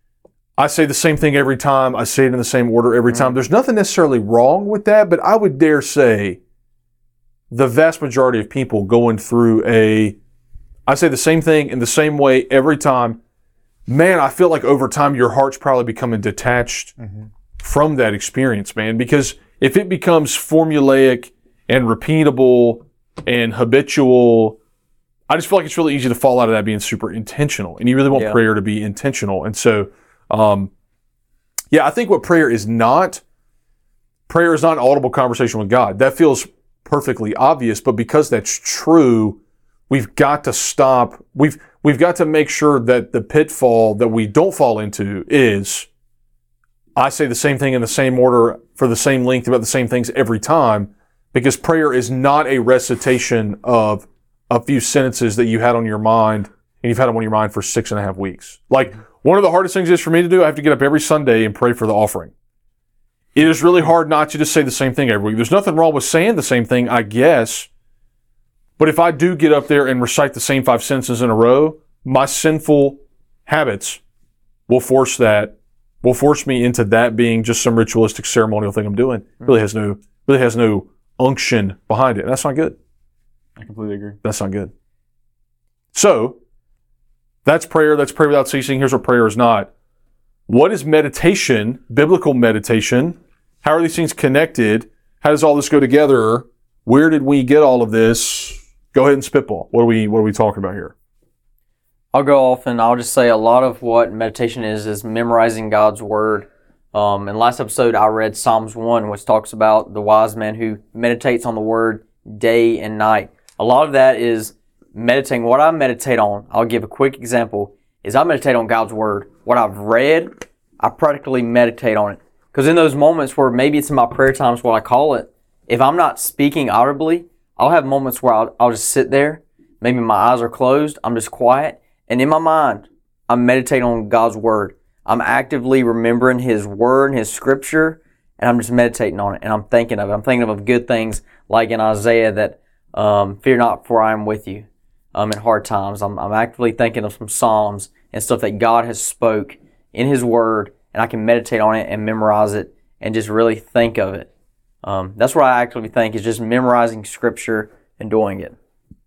Speaker 1: I say the same thing every time. I say it in the same order every time. There's nothing necessarily wrong with that, but I would dare say the vast majority of people going through I say the same thing in the same way every time. Man, I feel like over time your heart's probably becoming detached from that experience, man. Because if it becomes formulaic and repeatable and habitual, I just feel like it's really easy to fall out of that being super intentional. And you really want prayer to be intentional. And so, I think what prayer is not an audible conversation with God. That feels perfectly obvious, but because that's true, we've got to stop. We've got to make sure that the pitfall that we don't fall into is, I say the same thing in the same order for the same length about the same things every time, because prayer is not a recitation of a few sentences that you had on your mind and you've had them on your mind for 6.5 weeks. Like, one of the hardest things is for me to do, I have to get up every Sunday and pray for the offering. It is really hard not to just say the same thing every week. There's nothing wrong with saying the same thing, I guess. But if I do get up there and recite the same 5 sentences in a row, my sinful habits will force me into that being just some ritualistic ceremonial thing I'm doing. Really has no unction behind it. And that's not good.
Speaker 3: I completely agree.
Speaker 1: That's not good. So, that's prayer. That's prayer without ceasing. Here's what prayer is not. What is meditation, biblical meditation? How are these things connected? How does all this go together? Where did we get all of this? Go ahead and spitball. What are we talking about here?
Speaker 2: I'll go off and I'll just say a lot of what meditation is memorizing God's word. In last episode, I read Psalms 1, which talks about the wise man who meditates on the word day and night. A lot of that is meditating. What I meditate on, I'll give a quick example, is I meditate on God's word. What I've read, I practically meditate on it. Because in those moments where maybe it's in my prayer times, what I call it, if I'm not speaking audibly, I'll have moments where I'll just sit there. Maybe my eyes are closed. I'm just quiet. And in my mind, I'm meditating on God's word. I'm actively remembering his word and his scripture, and I'm just meditating on it. And I'm thinking of it. I'm thinking of good things like in Isaiah that, fear not, for I am with you in hard times. I'm actively thinking of some Psalms and stuff that God has spoke in his word, and I can meditate on it and memorize it and just really think of it. That's what I actually think is just memorizing scripture and doing it.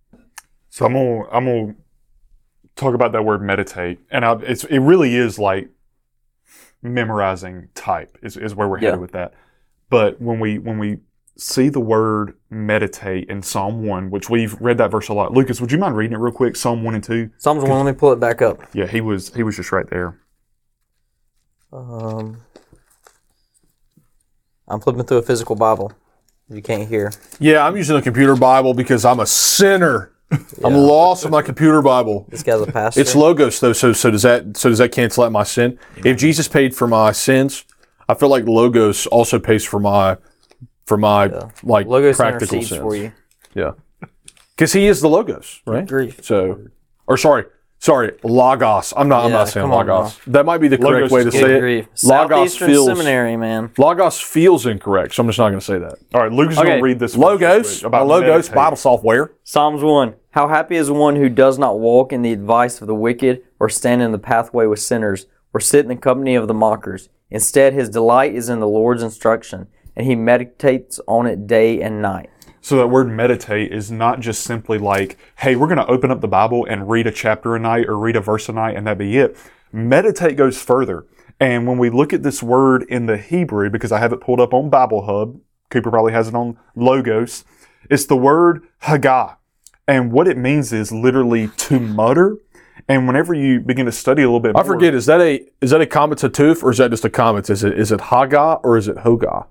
Speaker 3: So I'm gonna talk about that word meditate, and it really is like memorizing type is where we're headed with that. But when we see the word meditate in Psalm 1, which we've read that verse a lot. Lucas, would you mind reading it real quick? Psalm 1 and 2.
Speaker 2: Psalms 1, let me pull it back up.
Speaker 3: Yeah, he was just right there.
Speaker 2: I'm flipping through a physical Bible. You can't hear.
Speaker 1: Yeah, I'm using a computer Bible because I'm a sinner. I'm lost in my computer Bible.
Speaker 2: This guy's a pastor.
Speaker 1: It's Logos though, so does that cancel out my sin? If Jesus paid for my sins, I feel like Logos also pays for my like
Speaker 2: Logos
Speaker 1: practical
Speaker 2: intercedes
Speaker 1: sins.
Speaker 2: for you.
Speaker 1: Yeah, because he is the Logos, right?
Speaker 2: Grief.
Speaker 1: So, or sorry, Logos. I'm not saying
Speaker 2: come on
Speaker 1: Logos. That might be the correct
Speaker 3: Logos
Speaker 1: way to
Speaker 3: is
Speaker 1: say
Speaker 2: Grief.
Speaker 1: it. Logos
Speaker 2: Southeastern
Speaker 1: feels
Speaker 2: Seminary, man.
Speaker 1: Logos feels incorrect, so I'm just not going to say that.
Speaker 3: All right, Lucas is going to read this.
Speaker 1: Logos
Speaker 3: about
Speaker 1: Logos
Speaker 3: meditate.
Speaker 1: Bible software.
Speaker 2: Psalms 1. How happy is one who does not walk in the advice of the wicked, or stand in the pathway with sinners, or sit in the company of the mockers. Instead, his delight is in the Lord's instruction, and he meditates on it day and night.
Speaker 3: So that word meditate is not just simply like, hey, we're going to open up the Bible and read a chapter a night or read a verse a night and that be it. Meditate goes further. And when we look at this word in the Hebrew, because I have it pulled up on Bible Hub, Cooper probably has it on Logos, it's the word Haggah. And what it means is literally to mutter. And whenever you begin to study a little bit more...
Speaker 1: I forget, is that a Comet Hatuf or is that just a Comet? Is it Haggah or is it Hogah?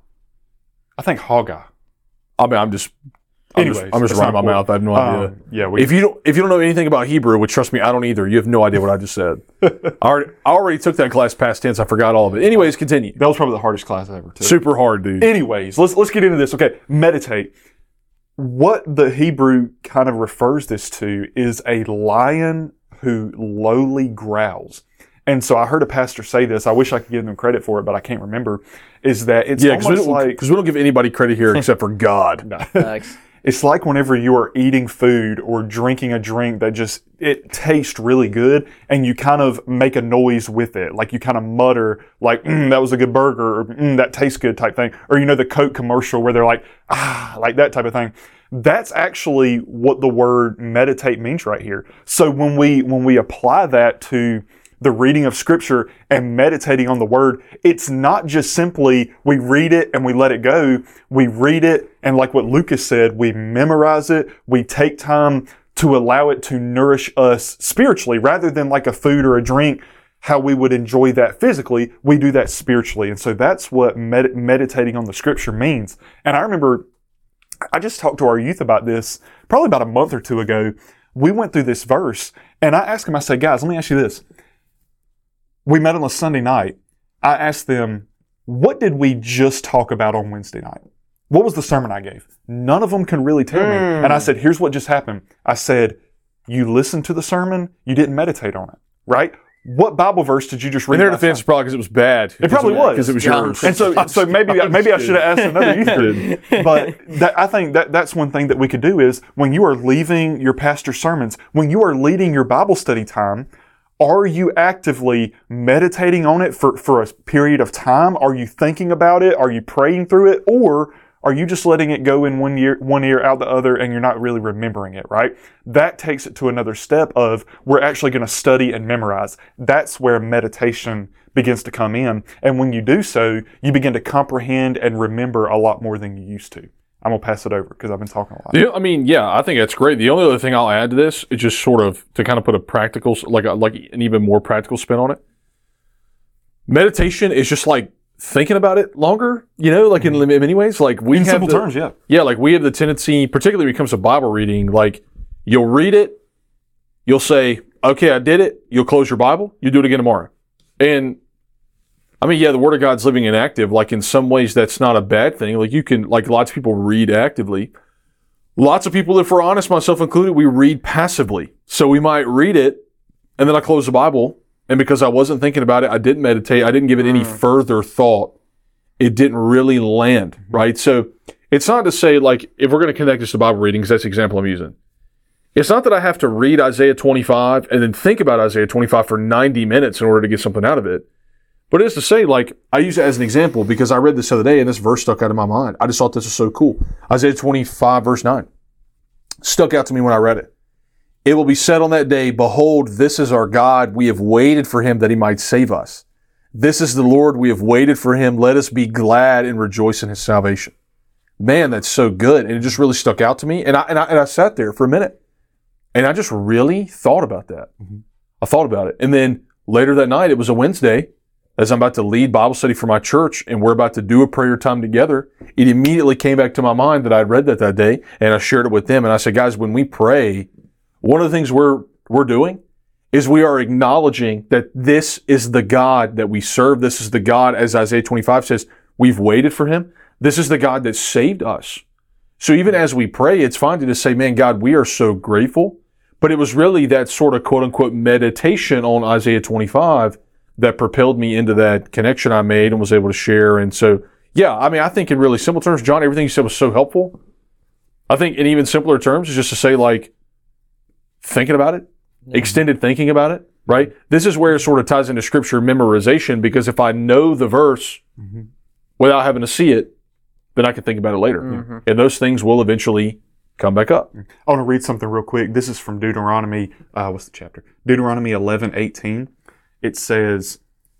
Speaker 3: I think Haggah.
Speaker 1: I mean, I'm just running my mouth. I have no idea. If you don't know anything about Hebrew, which trust me, I don't either. You have no idea what I just said. I already took that class past tense. I forgot all of it. Anyways, continue.
Speaker 3: That was probably the hardest class I ever took.
Speaker 1: Super hard, dude.
Speaker 3: Anyways, let's get into this. Okay, meditate. What the Hebrew kind of refers this to is a lion who lowly growls. And so I heard a pastor say this. I wish I could give them credit for it, but I can't remember. Is that it's almost like...
Speaker 1: Because we don't give anybody credit here except for God.
Speaker 2: Thanks.
Speaker 3: It's like whenever you are eating food or drinking a drink that just, it tastes really good and you kind of make a noise with it. Like you kind of mutter like, that was a good burger, or that tastes good type thing. Or you know the Coke commercial where they're like, like that type of thing. That's actually what the word meditate means right here. So when we apply that to the reading of Scripture and meditating on the Word, it's not just simply we read it and we let it go. We read it, and like what Lucas said, we memorize it. We take time to allow it to nourish us spiritually rather than like a food or a drink, how we would enjoy that physically. We do that spiritually. And so that's what meditating on the Scripture means. And I remember I just talked to our youth about this probably about a month or two ago. We went through this verse, and I asked them, I said, guys, let me ask you this. We met on a Sunday night. I asked them, what did we just talk about on Wednesday night? What was the sermon I gave? None of them can really tell me. And I said, here's what just happened. I said, you listened to the sermon, you didn't meditate on it, right? What Bible verse did you just read?
Speaker 1: In their defense, probably because it was bad.
Speaker 3: It probably was.
Speaker 1: Because it was yours.
Speaker 3: And so maybe I should have asked another youth group. But I think that's one thing that we could do is when you are leaving your pastor's sermons, when you are leading your Bible study time, are you actively meditating on it for a period of time? Are you thinking about it? Are you praying through it? Or are you just letting it go in one ear, out the other, and you're not really remembering it, right? That takes it to another step of we're actually going to study and memorize. That's where meditation begins to come in. And when you do so, you begin to comprehend and remember a lot more than you used to. I'm going to pass it over because I've been talking a lot.
Speaker 1: Yeah, I mean, I think that's great. The only other thing I'll add to this is just sort of to kind of put a practical, like an even more practical spin on it. Meditation is just like thinking about it longer, like in many ways. Like we
Speaker 3: in
Speaker 1: have
Speaker 3: simple terms, yeah.
Speaker 1: Yeah, like we have the tendency, particularly when it comes to Bible reading, like you'll read it, you'll say, okay, I did it. You'll close your Bible. You'll do it again tomorrow. And I mean, the Word of God's living and active. Like in some ways, that's not a bad thing. Like you can, like lots of people read actively. Lots of people, if we're honest, myself included, we read passively. So we might read it, and then I close the Bible, and because I wasn't thinking about it, I didn't meditate, I didn't give it any further thought. It didn't really land, right? So it's not to say, like, if we're going to connect this to Bible reading, because that's the example I'm using. It's not that I have to read Isaiah 25 and then think about Isaiah 25 for 90 minutes in order to get something out of it. But it is to say, like, I use it as an example because I read this the other day and this verse stuck out of my mind. I just thought this was so cool. Isaiah 25 verse 9 stuck out to me when I read it. It will be said on that day, behold, this is our God. We have waited for him that he might save us. This is the Lord. We have waited for him. Let us be glad and rejoice in his salvation. man, that's so good. And it just really stuck out to me. And I sat there for a minute and I just really thought about that. I thought about it. And then later that night, it was a Wednesday, as I'm about to lead Bible study for my church and we're about to do a prayer time together, it immediately came back to my mind that I'd read that day, and I shared it with them. And I said, guys, when we pray, one of the things we're doing is we are acknowledging that this is the God that we serve. This is the God, as Isaiah 25 says, we've waited for him. This is the God that saved us. So even as we pray, it's fine to just say, man, God, we are so grateful. But it was really that sort of quote unquote meditation on Isaiah 25 that propelled me into that connection I made and was able to share. And so, yeah, I mean, I think in really simple terms, John, everything you said was so helpful. I think in even simpler terms is just to say, like, thinking about it, extended thinking about it, right? This is where it sort of ties into scripture memorization, because if I know the verse without having to see it, then I can think about it later. And those things will eventually come back up.
Speaker 3: I want to read something real quick. This is from Deuteronomy, what's the chapter? Deuteronomy 11:18. It says,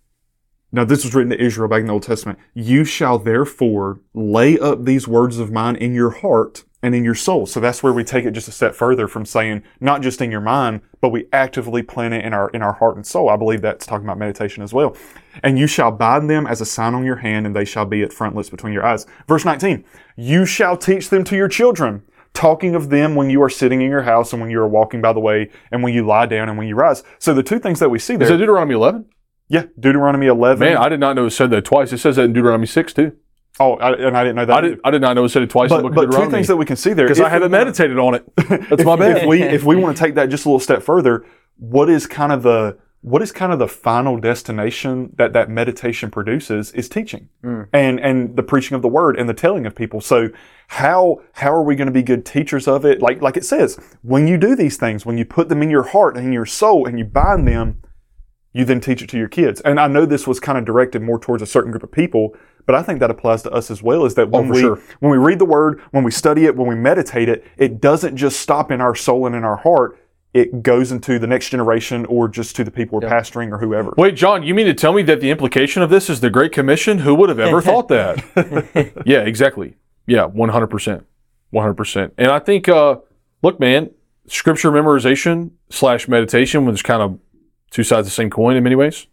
Speaker 3: now this was written to Israel back in the Old Testament. You shall therefore lay up these words of mine in your heart and in your soul. So that's where we take it just a step further from saying not just in your mind, but we actively plant it in our heart and soul. I believe that's talking about meditation as well. And you shall bind them as a sign on your hand, and they shall be at frontlets between your eyes. Verse 19, you shall teach them to your children, talking of them when you are sitting in your house and when you are walking by the way and when you lie down and when you rise. So the two things that we see there.
Speaker 1: Is that Deuteronomy 11?
Speaker 3: Yeah, Deuteronomy 11.
Speaker 1: Man, I did not know it said that twice. It says that in Deuteronomy 6 too.
Speaker 3: Oh, and I didn't know that.
Speaker 1: I did not know it said it twice in the book of
Speaker 3: But
Speaker 1: Deuteronomy.
Speaker 3: two things that we can see there.
Speaker 1: Because I haven't meditated on it. That's my bad.
Speaker 3: If we want to take that just a little step further, what is kind of the final destination that meditation produces is teaching and the preaching of the word and the telling of people. So how are we going to be good teachers of it? Like it says, when you do these things, when you put them in your heart and in your soul and you bind them, you then teach it to your kids. And I know this was kind of directed more towards a certain group of people, but I think that applies to us as well, is that when we read the word, when we study it, when we meditate it, it doesn't just stop in our soul and in our heart. It goes into the next generation or just to the people we're pastoring or whoever.
Speaker 1: Wait, John, you mean to tell me that the implication of this is the Great Commission? Who would have ever thought that? Yeah, exactly. Yeah, 100%. 100%. And I think, look, man, scripture memorization / meditation was kind of two sides of the same coin in many ways.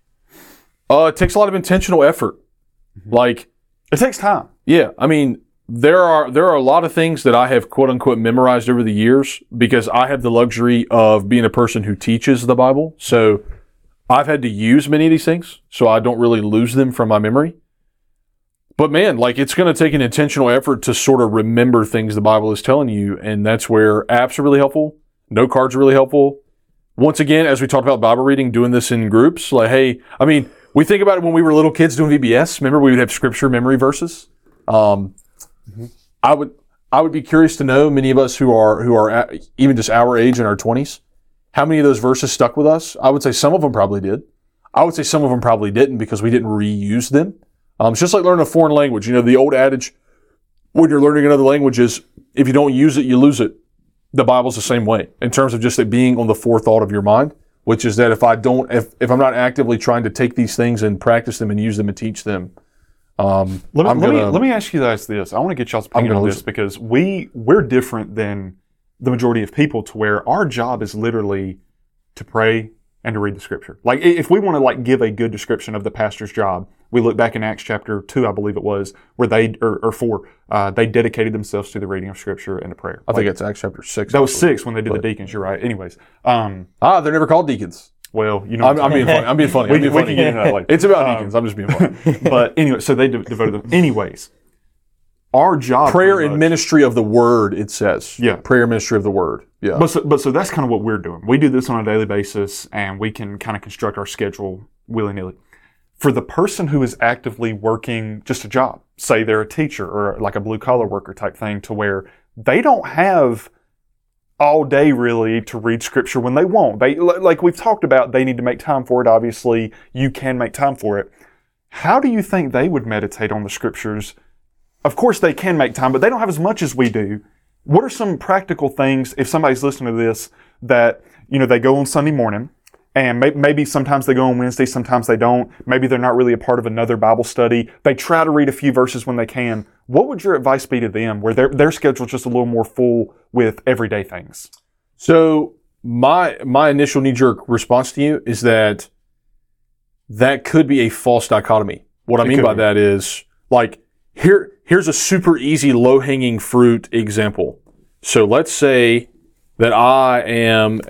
Speaker 1: It takes a lot of intentional effort. Like,
Speaker 3: it takes time.
Speaker 1: Yeah, I mean, there are a lot of things that I have quote unquote memorized over the years because I have the luxury of being a person who teaches the Bible. So I've had to use many of these things so I don't really lose them from my memory. But man, like, it's going to take an intentional effort to sort of remember things the Bible is telling you. And that's where apps are really helpful. Note cards are really helpful. Once again, as we talked about Bible reading, doing this in groups, like, hey, I mean, we think about it when we were little kids doing VBS. Remember, we would have scripture memory verses. I would be curious to know, many of us who are at even just our age in our 20s, how many of those verses stuck with us. I would say some of them probably did. I would say some of them probably didn't because we didn't reuse them. It's just like learning a foreign language. You know, the old adage when you're learning another language is if you don't use it, you lose it. The Bible's the same way in terms of just it being on the forethought of your mind, which is that if I'm not actively trying to take these things and practice them and use them and teach them,
Speaker 3: let me ask you guys this. I want to get y'all's opinion on this because we're different than the majority of people to where our job is literally to pray and to read the scripture. Like, if we want to like give a good description of the pastor's job, we look back in Acts chapter 2, I believe it was, where they dedicated themselves to the reading of scripture and to prayer.
Speaker 1: I think it's Acts chapter 6.
Speaker 3: That was 6 when they did the deacons. You're right. Anyways,
Speaker 1: they're never called deacons.
Speaker 3: Well, you know,
Speaker 1: I'm being funny. I'm being funny.
Speaker 3: We can get into that later.
Speaker 1: It's about deacons. I'm just being funny.
Speaker 3: But anyway, so they devoted them. Anyways, our job,
Speaker 1: prayer and ministry of the word. It says,
Speaker 3: yeah,
Speaker 1: prayer and ministry of the word. Yeah.
Speaker 3: But so that's kind of what we're doing. We do this on a daily basis, and we can kind of construct our schedule willy nilly. For the person who is actively working just a job, say they're a teacher or like a blue collar worker type thing, to where they don't have all day really to read scripture when they want. They, like we've talked about, they need to make time for it. Obviously, you can make time for it. How do you think they would meditate on the scriptures? Of course they can make time, but they don't have as much as we do. What are some practical things, if somebody's listening to this, that, you know, they go on Sunday morning, and maybe sometimes they go on Wednesday, sometimes they don't. Maybe they're not really a part of another Bible study. They try to read a few verses when they can. what would your advice be to them where their schedule's just a little more full with everyday things?
Speaker 1: So my initial knee-jerk response to you is that could be a false dichotomy. What I mean by that is, like, here's a super easy low-hanging fruit example. So let's say that I am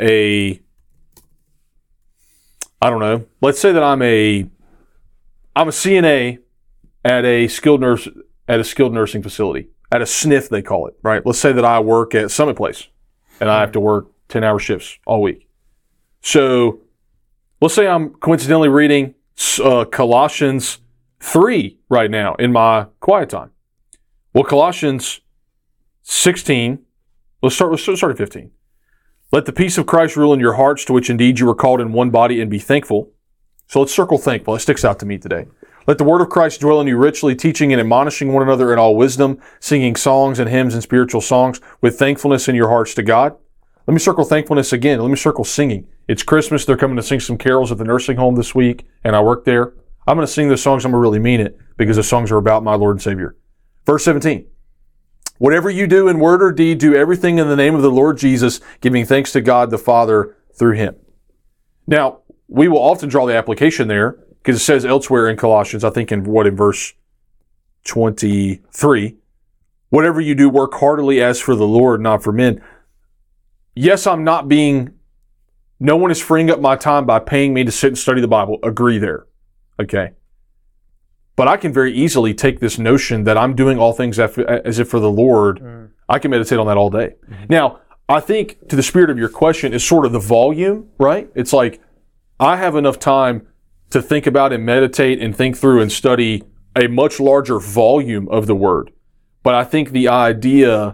Speaker 1: let's say that I'm a CNA at a skilled nursing facility, at a SNF they call it, right? Let's say that I work at Summit Place and I have to work 10-hour shifts all week. So let's say I'm coincidentally reading Colossians 3 right now in my quiet time. Well, Colossians 16, let's start at 15. Let the peace of Christ rule in your hearts, to which indeed you were called in one body, and be thankful. So let's circle thankful. It sticks out to me today. Let the word of Christ dwell in you richly, teaching and admonishing one another in all wisdom, singing songs and hymns and spiritual songs with thankfulness in your hearts to God. Let me circle thankfulness again. Let me circle singing. It's Christmas. They're coming to sing some carols at the nursing home this week, and I work there. I'm going to sing those songs. I'm going to really mean it because the songs are about my Lord and Savior. Verse 17. Whatever you do in word or deed, do everything in the name of the Lord Jesus, giving thanks to God the Father through Him. Now, we will often draw the application there because it says elsewhere in Colossians, I think in verse 23, whatever you do, work heartily as for the Lord, not for men. Yes, no one is freeing up my time by paying me to sit and study the Bible. Agree there. Okay. But I can very easily take this notion that I'm doing all things as if for the Lord. I can meditate on that all day. Mm-hmm. Now, I think to the spirit of your question is sort of the volume, right? It's like I have enough time to think about and meditate and think through and study a much larger volume of the Word. But I think the idea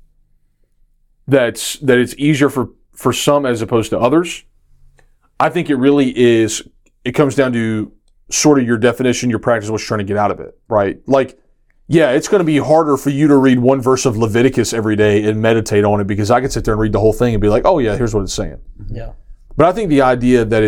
Speaker 1: that it's easier for some as opposed to others, I think it really is, it comes down to sort of your definition, your practice, what you're trying to get out of it, right? Like, yeah, it's going to be harder for you to read one verse of Leviticus every day and meditate on it because I could sit there and read the whole thing and be like, oh yeah, here's what it's saying.
Speaker 2: Yeah. But
Speaker 1: I think the idea that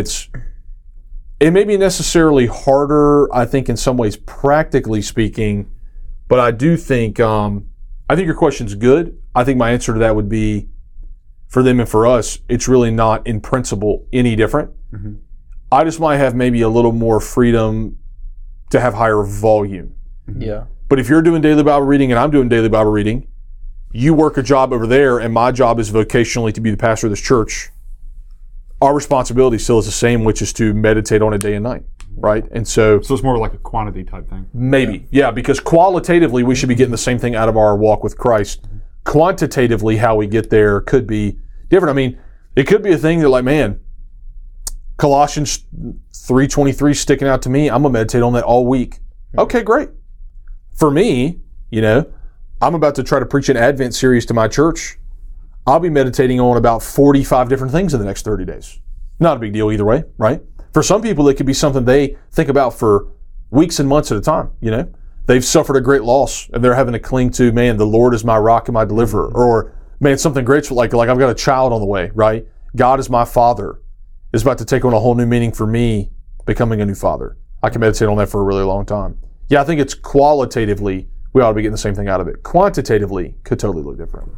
Speaker 1: it may be necessarily harder, I think in some ways, practically speaking, but I do think, I think your question's good. I think my answer to that would be, for them and for us, it's really not in principle any different. Mm-hmm. I just might have maybe a little more freedom to have higher volume.
Speaker 2: Yeah.
Speaker 1: But if you're doing daily Bible reading and I'm doing daily Bible reading, you work a job over there and my job is vocationally to be the pastor of this church, our responsibility still is the same, which is to meditate on it day and night, right? And so
Speaker 3: it's more like a quantity type thing.
Speaker 1: Maybe, yeah, because qualitatively we should be getting the same thing out of our walk with Christ. Quantitatively, how we get there could be different. I mean, it could be a thing that like, man, Colossians 3:23 sticking out to me. I'm going to meditate on that all week. Okay, great. For me, I'm about to try to preach an Advent series to my church. I'll be meditating on about 45 different things in the next 30 days. Not a big deal either way, right? For some people, it could be something they think about for weeks and months at a time, They've suffered a great loss and they're having to cling to, man, the Lord is my rock and my deliverer. Or, man, something great, like I've got a child on the way, right? God is my father. Is about to take on a whole new meaning for me, becoming a new father. I can meditate on that for a really long time. Yeah, I think it's qualitatively, we ought to be getting the same thing out of it. Quantitatively, could totally look different.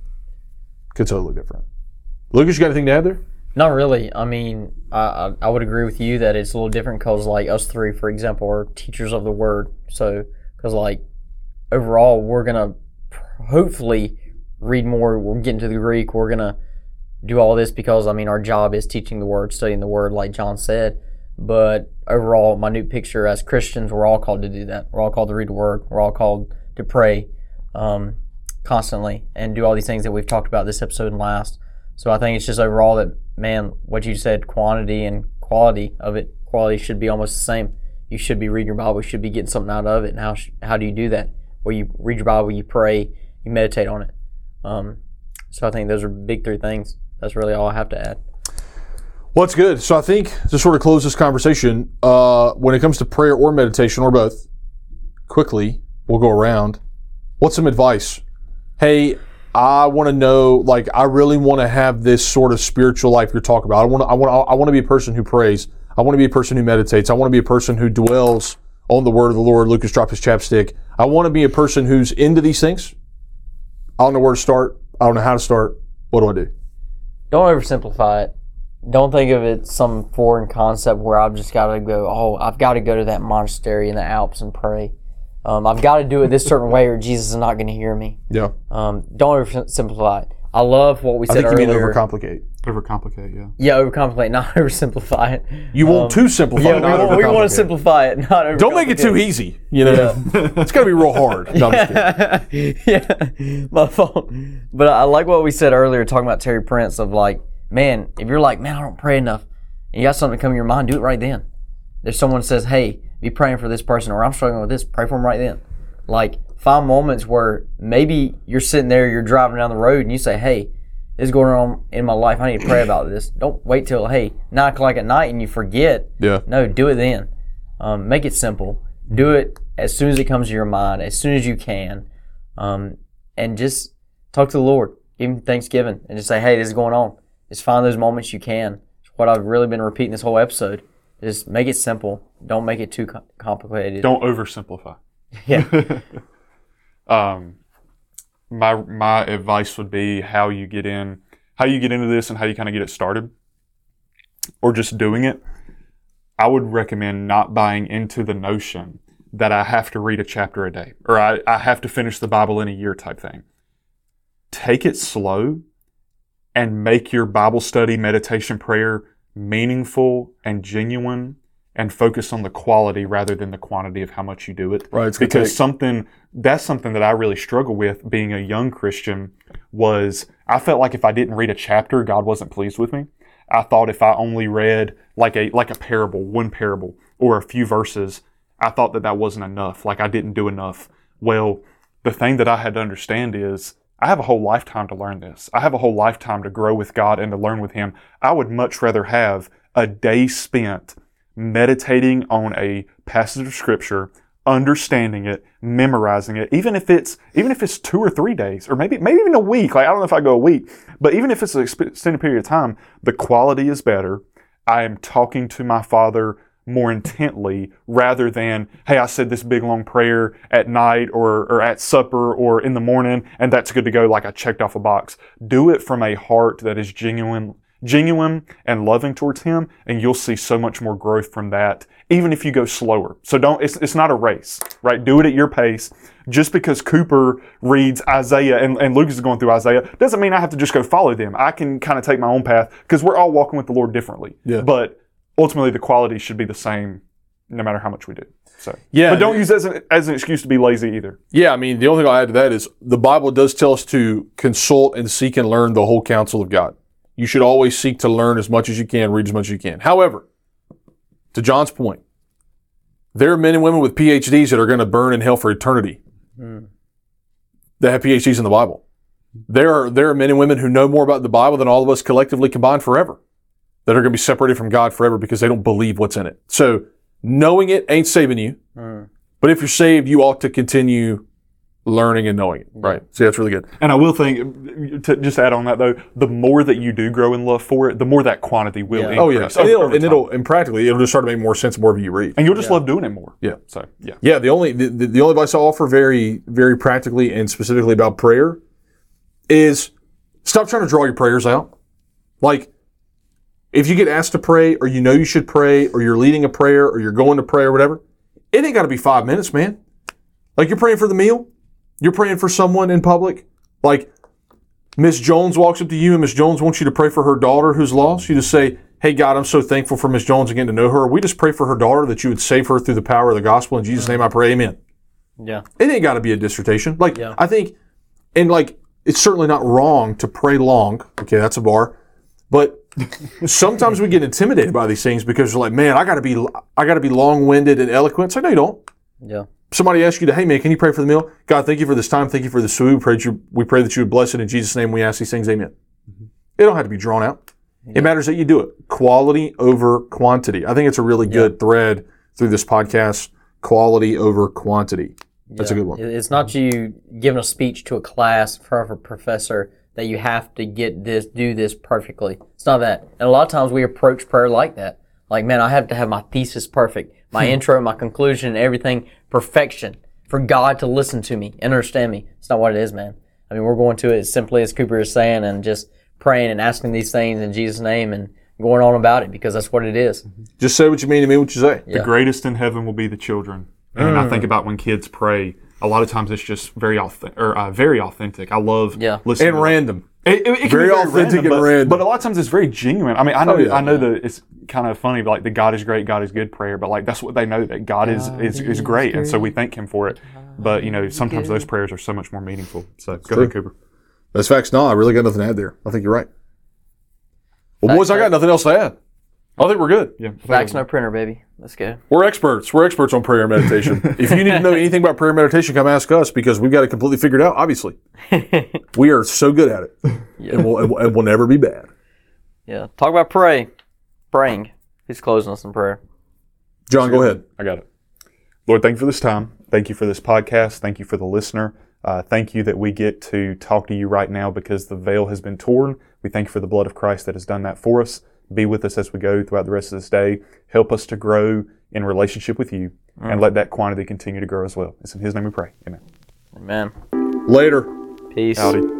Speaker 1: Lucas, you got anything to add there?
Speaker 2: Not really. I mean, I would agree with you that it's a little different because, like, us three, for example, are teachers of the Word. So, because, like, overall, we're going to hopefully read more. We're getting to the Greek. We're going to do all this because, I mean, our job is teaching the Word, studying the Word, like John said. But overall, my new picture as Christians, we're all called to do that. We're all called to read the Word. We're all called to pray constantly and do all these things that we've talked about this episode and last. So I think it's just overall that, man, what you said, quantity and quality of it, quality should be almost the same. You should be reading your Bible. You should be getting something out of it. And how do you do that? Well, you read your Bible, you pray, you meditate on it. So I think those are big three things. That's really all I have to add.
Speaker 1: Well, that's good. So I think to sort of close this conversation, when it comes to prayer or meditation or both, quickly, we'll go around. What's some advice? Hey, I want to know, I really want to have this sort of spiritual life you're talking about. I want to be a person who prays. I want to be a person who meditates. I want to be a person who dwells on the word of the Lord. Lucas dropped his chapstick. I want to be a person who's into these things. I don't know where to start. I don't know how to start. What do I do?
Speaker 2: Don't oversimplify it. Don't think of it some foreign concept where I've just got to go, I've got to go to that monastery in the Alps and pray. I've got to do it this certain way or Jesus is not going to hear me.
Speaker 1: Yeah.
Speaker 2: Don't oversimplify it. I love what we said earlier.
Speaker 1: I think you mean overcomplicate.
Speaker 3: Overcomplicate, yeah.
Speaker 2: Yeah, overcomplicate, not oversimplify it.
Speaker 1: You want to simplify it,
Speaker 2: Yeah, we want to simplify it, not overcomplicate.
Speaker 1: Don't make it too easy. You know, it's got to be real hard. No, I'm just kidding.
Speaker 2: Yeah, my fault. But I like what we said earlier, talking about Terry Prince, of like, man, if you're like, man, I don't pray enough, and you got something to come to your mind, do it right then. There's someone that says, hey, be praying for this person, or I'm struggling with this, pray for them right then. Like, find moments where maybe you're sitting there, you're driving down the road, and you say, hey, this is going on in my life, I need to pray about this. Don't wait till, hey, 9 o'clock at night and you forget.
Speaker 1: Yeah.
Speaker 2: No, do it then. Make it simple. Do it as soon as it comes to your mind, as soon as you can. And just talk to the Lord. Give Him thanksgiving and just say, hey, this is going on. Just find those moments you can. It's what I've really been repeating this whole episode. Just make it simple. Don't make it too complicated.
Speaker 3: Don't oversimplify.
Speaker 2: Yeah.
Speaker 3: My advice would be how you get into this and how you kind of get it started, or just doing it. I would recommend not buying into the notion that I have to read a chapter a day, or I have to finish the Bible in a year type thing. Take it slow and make your Bible study, meditation, prayer meaningful and genuine, and focus on the quality rather than the quantity of how much you do it.
Speaker 1: Right.
Speaker 3: Because that's something that I really struggle with being a young Christian was I felt like if I didn't read a chapter, God wasn't pleased with me. I thought if I only read like a parable, one parable, or a few verses, I thought that wasn't enough. Like I didn't do enough. Well, the thing that I had to understand is I have a whole lifetime to learn this. I have a whole lifetime to grow with God and to learn with Him. I would much rather have a day spent meditating on a passage of Scripture, understanding it, memorizing it, even if it's 2 or 3 days, or maybe even a week. Like I don't know if I go a week, but even if it's an extended period of time, the quality is better. I am talking to my Father more intently rather than, hey, I said this big long prayer at night or at supper or in the morning, and that's good to go. Like I checked off a box. Do it from a heart that is genuine and loving towards Him, and you'll see so much more growth from that, even if you go slower. So it's not a race, right? Do it at your pace. Just because Cooper reads Isaiah and Lucas is going through Isaiah doesn't mean I have to just go follow them. I can kind of take my own path because we're all walking with the Lord differently.
Speaker 1: Yeah.
Speaker 3: But ultimately the quality should be the same no matter how much we do. So
Speaker 1: yeah,
Speaker 3: but don't use it as an excuse to be lazy either.
Speaker 1: Yeah, I mean, the only thing I'll add to that is the Bible does tell us to consult and seek and learn the whole counsel of God. You should always seek to learn as much as you can, read as much as you can. However, to John's point, there are men and women with PhDs that are going to burn in hell for eternity that have PhDs in the Bible. There are men and women who know more about the Bible than all of us collectively combined forever that are going to be separated from God forever because they don't believe what's in it. So knowing it ain't saving you. But if you're saved, you ought to continue learning and knowing it. Right. See, that's really good.
Speaker 3: And I will think, to just add on that though, the more that you do grow in love for it, the more that quantity will increase.
Speaker 1: Oh, yes. And practically, it'll just start to make more sense the more you read.
Speaker 3: And you'll just love doing it more.
Speaker 1: Yeah.
Speaker 3: So, yeah.
Speaker 1: Yeah, the only advice I offer very, very practically and specifically about prayer is stop trying to draw your prayers out. Like, if you get asked to pray, or you know you should pray, or you're leading a prayer, or you're going to pray or whatever, it ain't got to be 5 minutes, man. Like, you're praying for the meal. You're praying for someone in public. Like, Miss Jones walks up to you and Miss Jones wants you to pray for her daughter who's lost. You just say, hey, God, I'm so thankful for Miss Jones and getting to know her. We just pray for her daughter that you would save her through the power of the gospel. In Jesus' name I pray, amen.
Speaker 2: Yeah.
Speaker 1: It ain't got to be a dissertation. Like, I think, and like, it's certainly not wrong to pray long. Okay, that's a bar. But sometimes we get intimidated by these things because we're like, man, I gotta be long-winded and eloquent. It's like, no, you don't.
Speaker 2: Yeah.
Speaker 1: Somebody asks you to, hey man, can you pray for the meal? God, thank you for this time. Thank you for this food. We pray that you would bless it in Jesus' name. We ask these things. Amen. It don't have to be drawn out. It matters that you do it. Quality over quantity. I think it's a really good thread through this podcast. Quality over quantity. That's a good one.
Speaker 2: It's not you giving a speech to a class for a professor that you have to do this perfectly. It's not that. And a lot of times we approach prayer like that. Like, man, I have to have my thesis perfect, my intro, my conclusion, everything, perfection. for God to listen to me and understand me. It's not what it is, man. I mean, we're going to it as simply as Cooper is saying and just praying and asking these things in Jesus' name and going on about it because that's what it is.
Speaker 1: Just say what you mean and mean what you say.
Speaker 2: Yeah.
Speaker 3: The greatest in heaven will be the children. And I think about when kids pray, a lot of times it's just very authentic. I love listening.
Speaker 1: And random.
Speaker 3: It can be
Speaker 1: Very authentic and random.
Speaker 3: But a lot of times it's very genuine. I mean, I know
Speaker 1: yeah.
Speaker 3: that it's kind of funny, like the God is great, God is good prayer, but like that's what they know, that God is great, and so we thank Him for it. But sometimes those prayers are so much more meaningful. So go ahead, Cooper.
Speaker 1: That's facts. No, I really got nothing to add there. I think you're right. Well, boys, I got nothing else to add. I think we're good.
Speaker 3: Yeah,
Speaker 2: Facts, no printer, baby. Let's go.
Speaker 1: We're experts. We're experts on prayer and meditation. If you need to know anything about prayer and meditation, come ask us because we've got it completely figured out, obviously. We are so good at it.
Speaker 2: Yeah.
Speaker 1: And we'll never be bad.
Speaker 2: Yeah. Talk about praying. He's closing us in prayer.
Speaker 1: John, go ahead.
Speaker 3: I got it. Lord, thank you for this time. Thank you for this podcast. Thank you for the listener. Thank you that we get to talk to you right now because the veil has been torn. We thank you for the blood of Christ that has done that for us. Be with us as we go throughout the rest of this day. Help us to grow in relationship with you and let that quantity continue to grow as well. It's in His name we pray. Amen.
Speaker 2: Amen.
Speaker 1: Later.
Speaker 2: Peace.
Speaker 3: Howdy.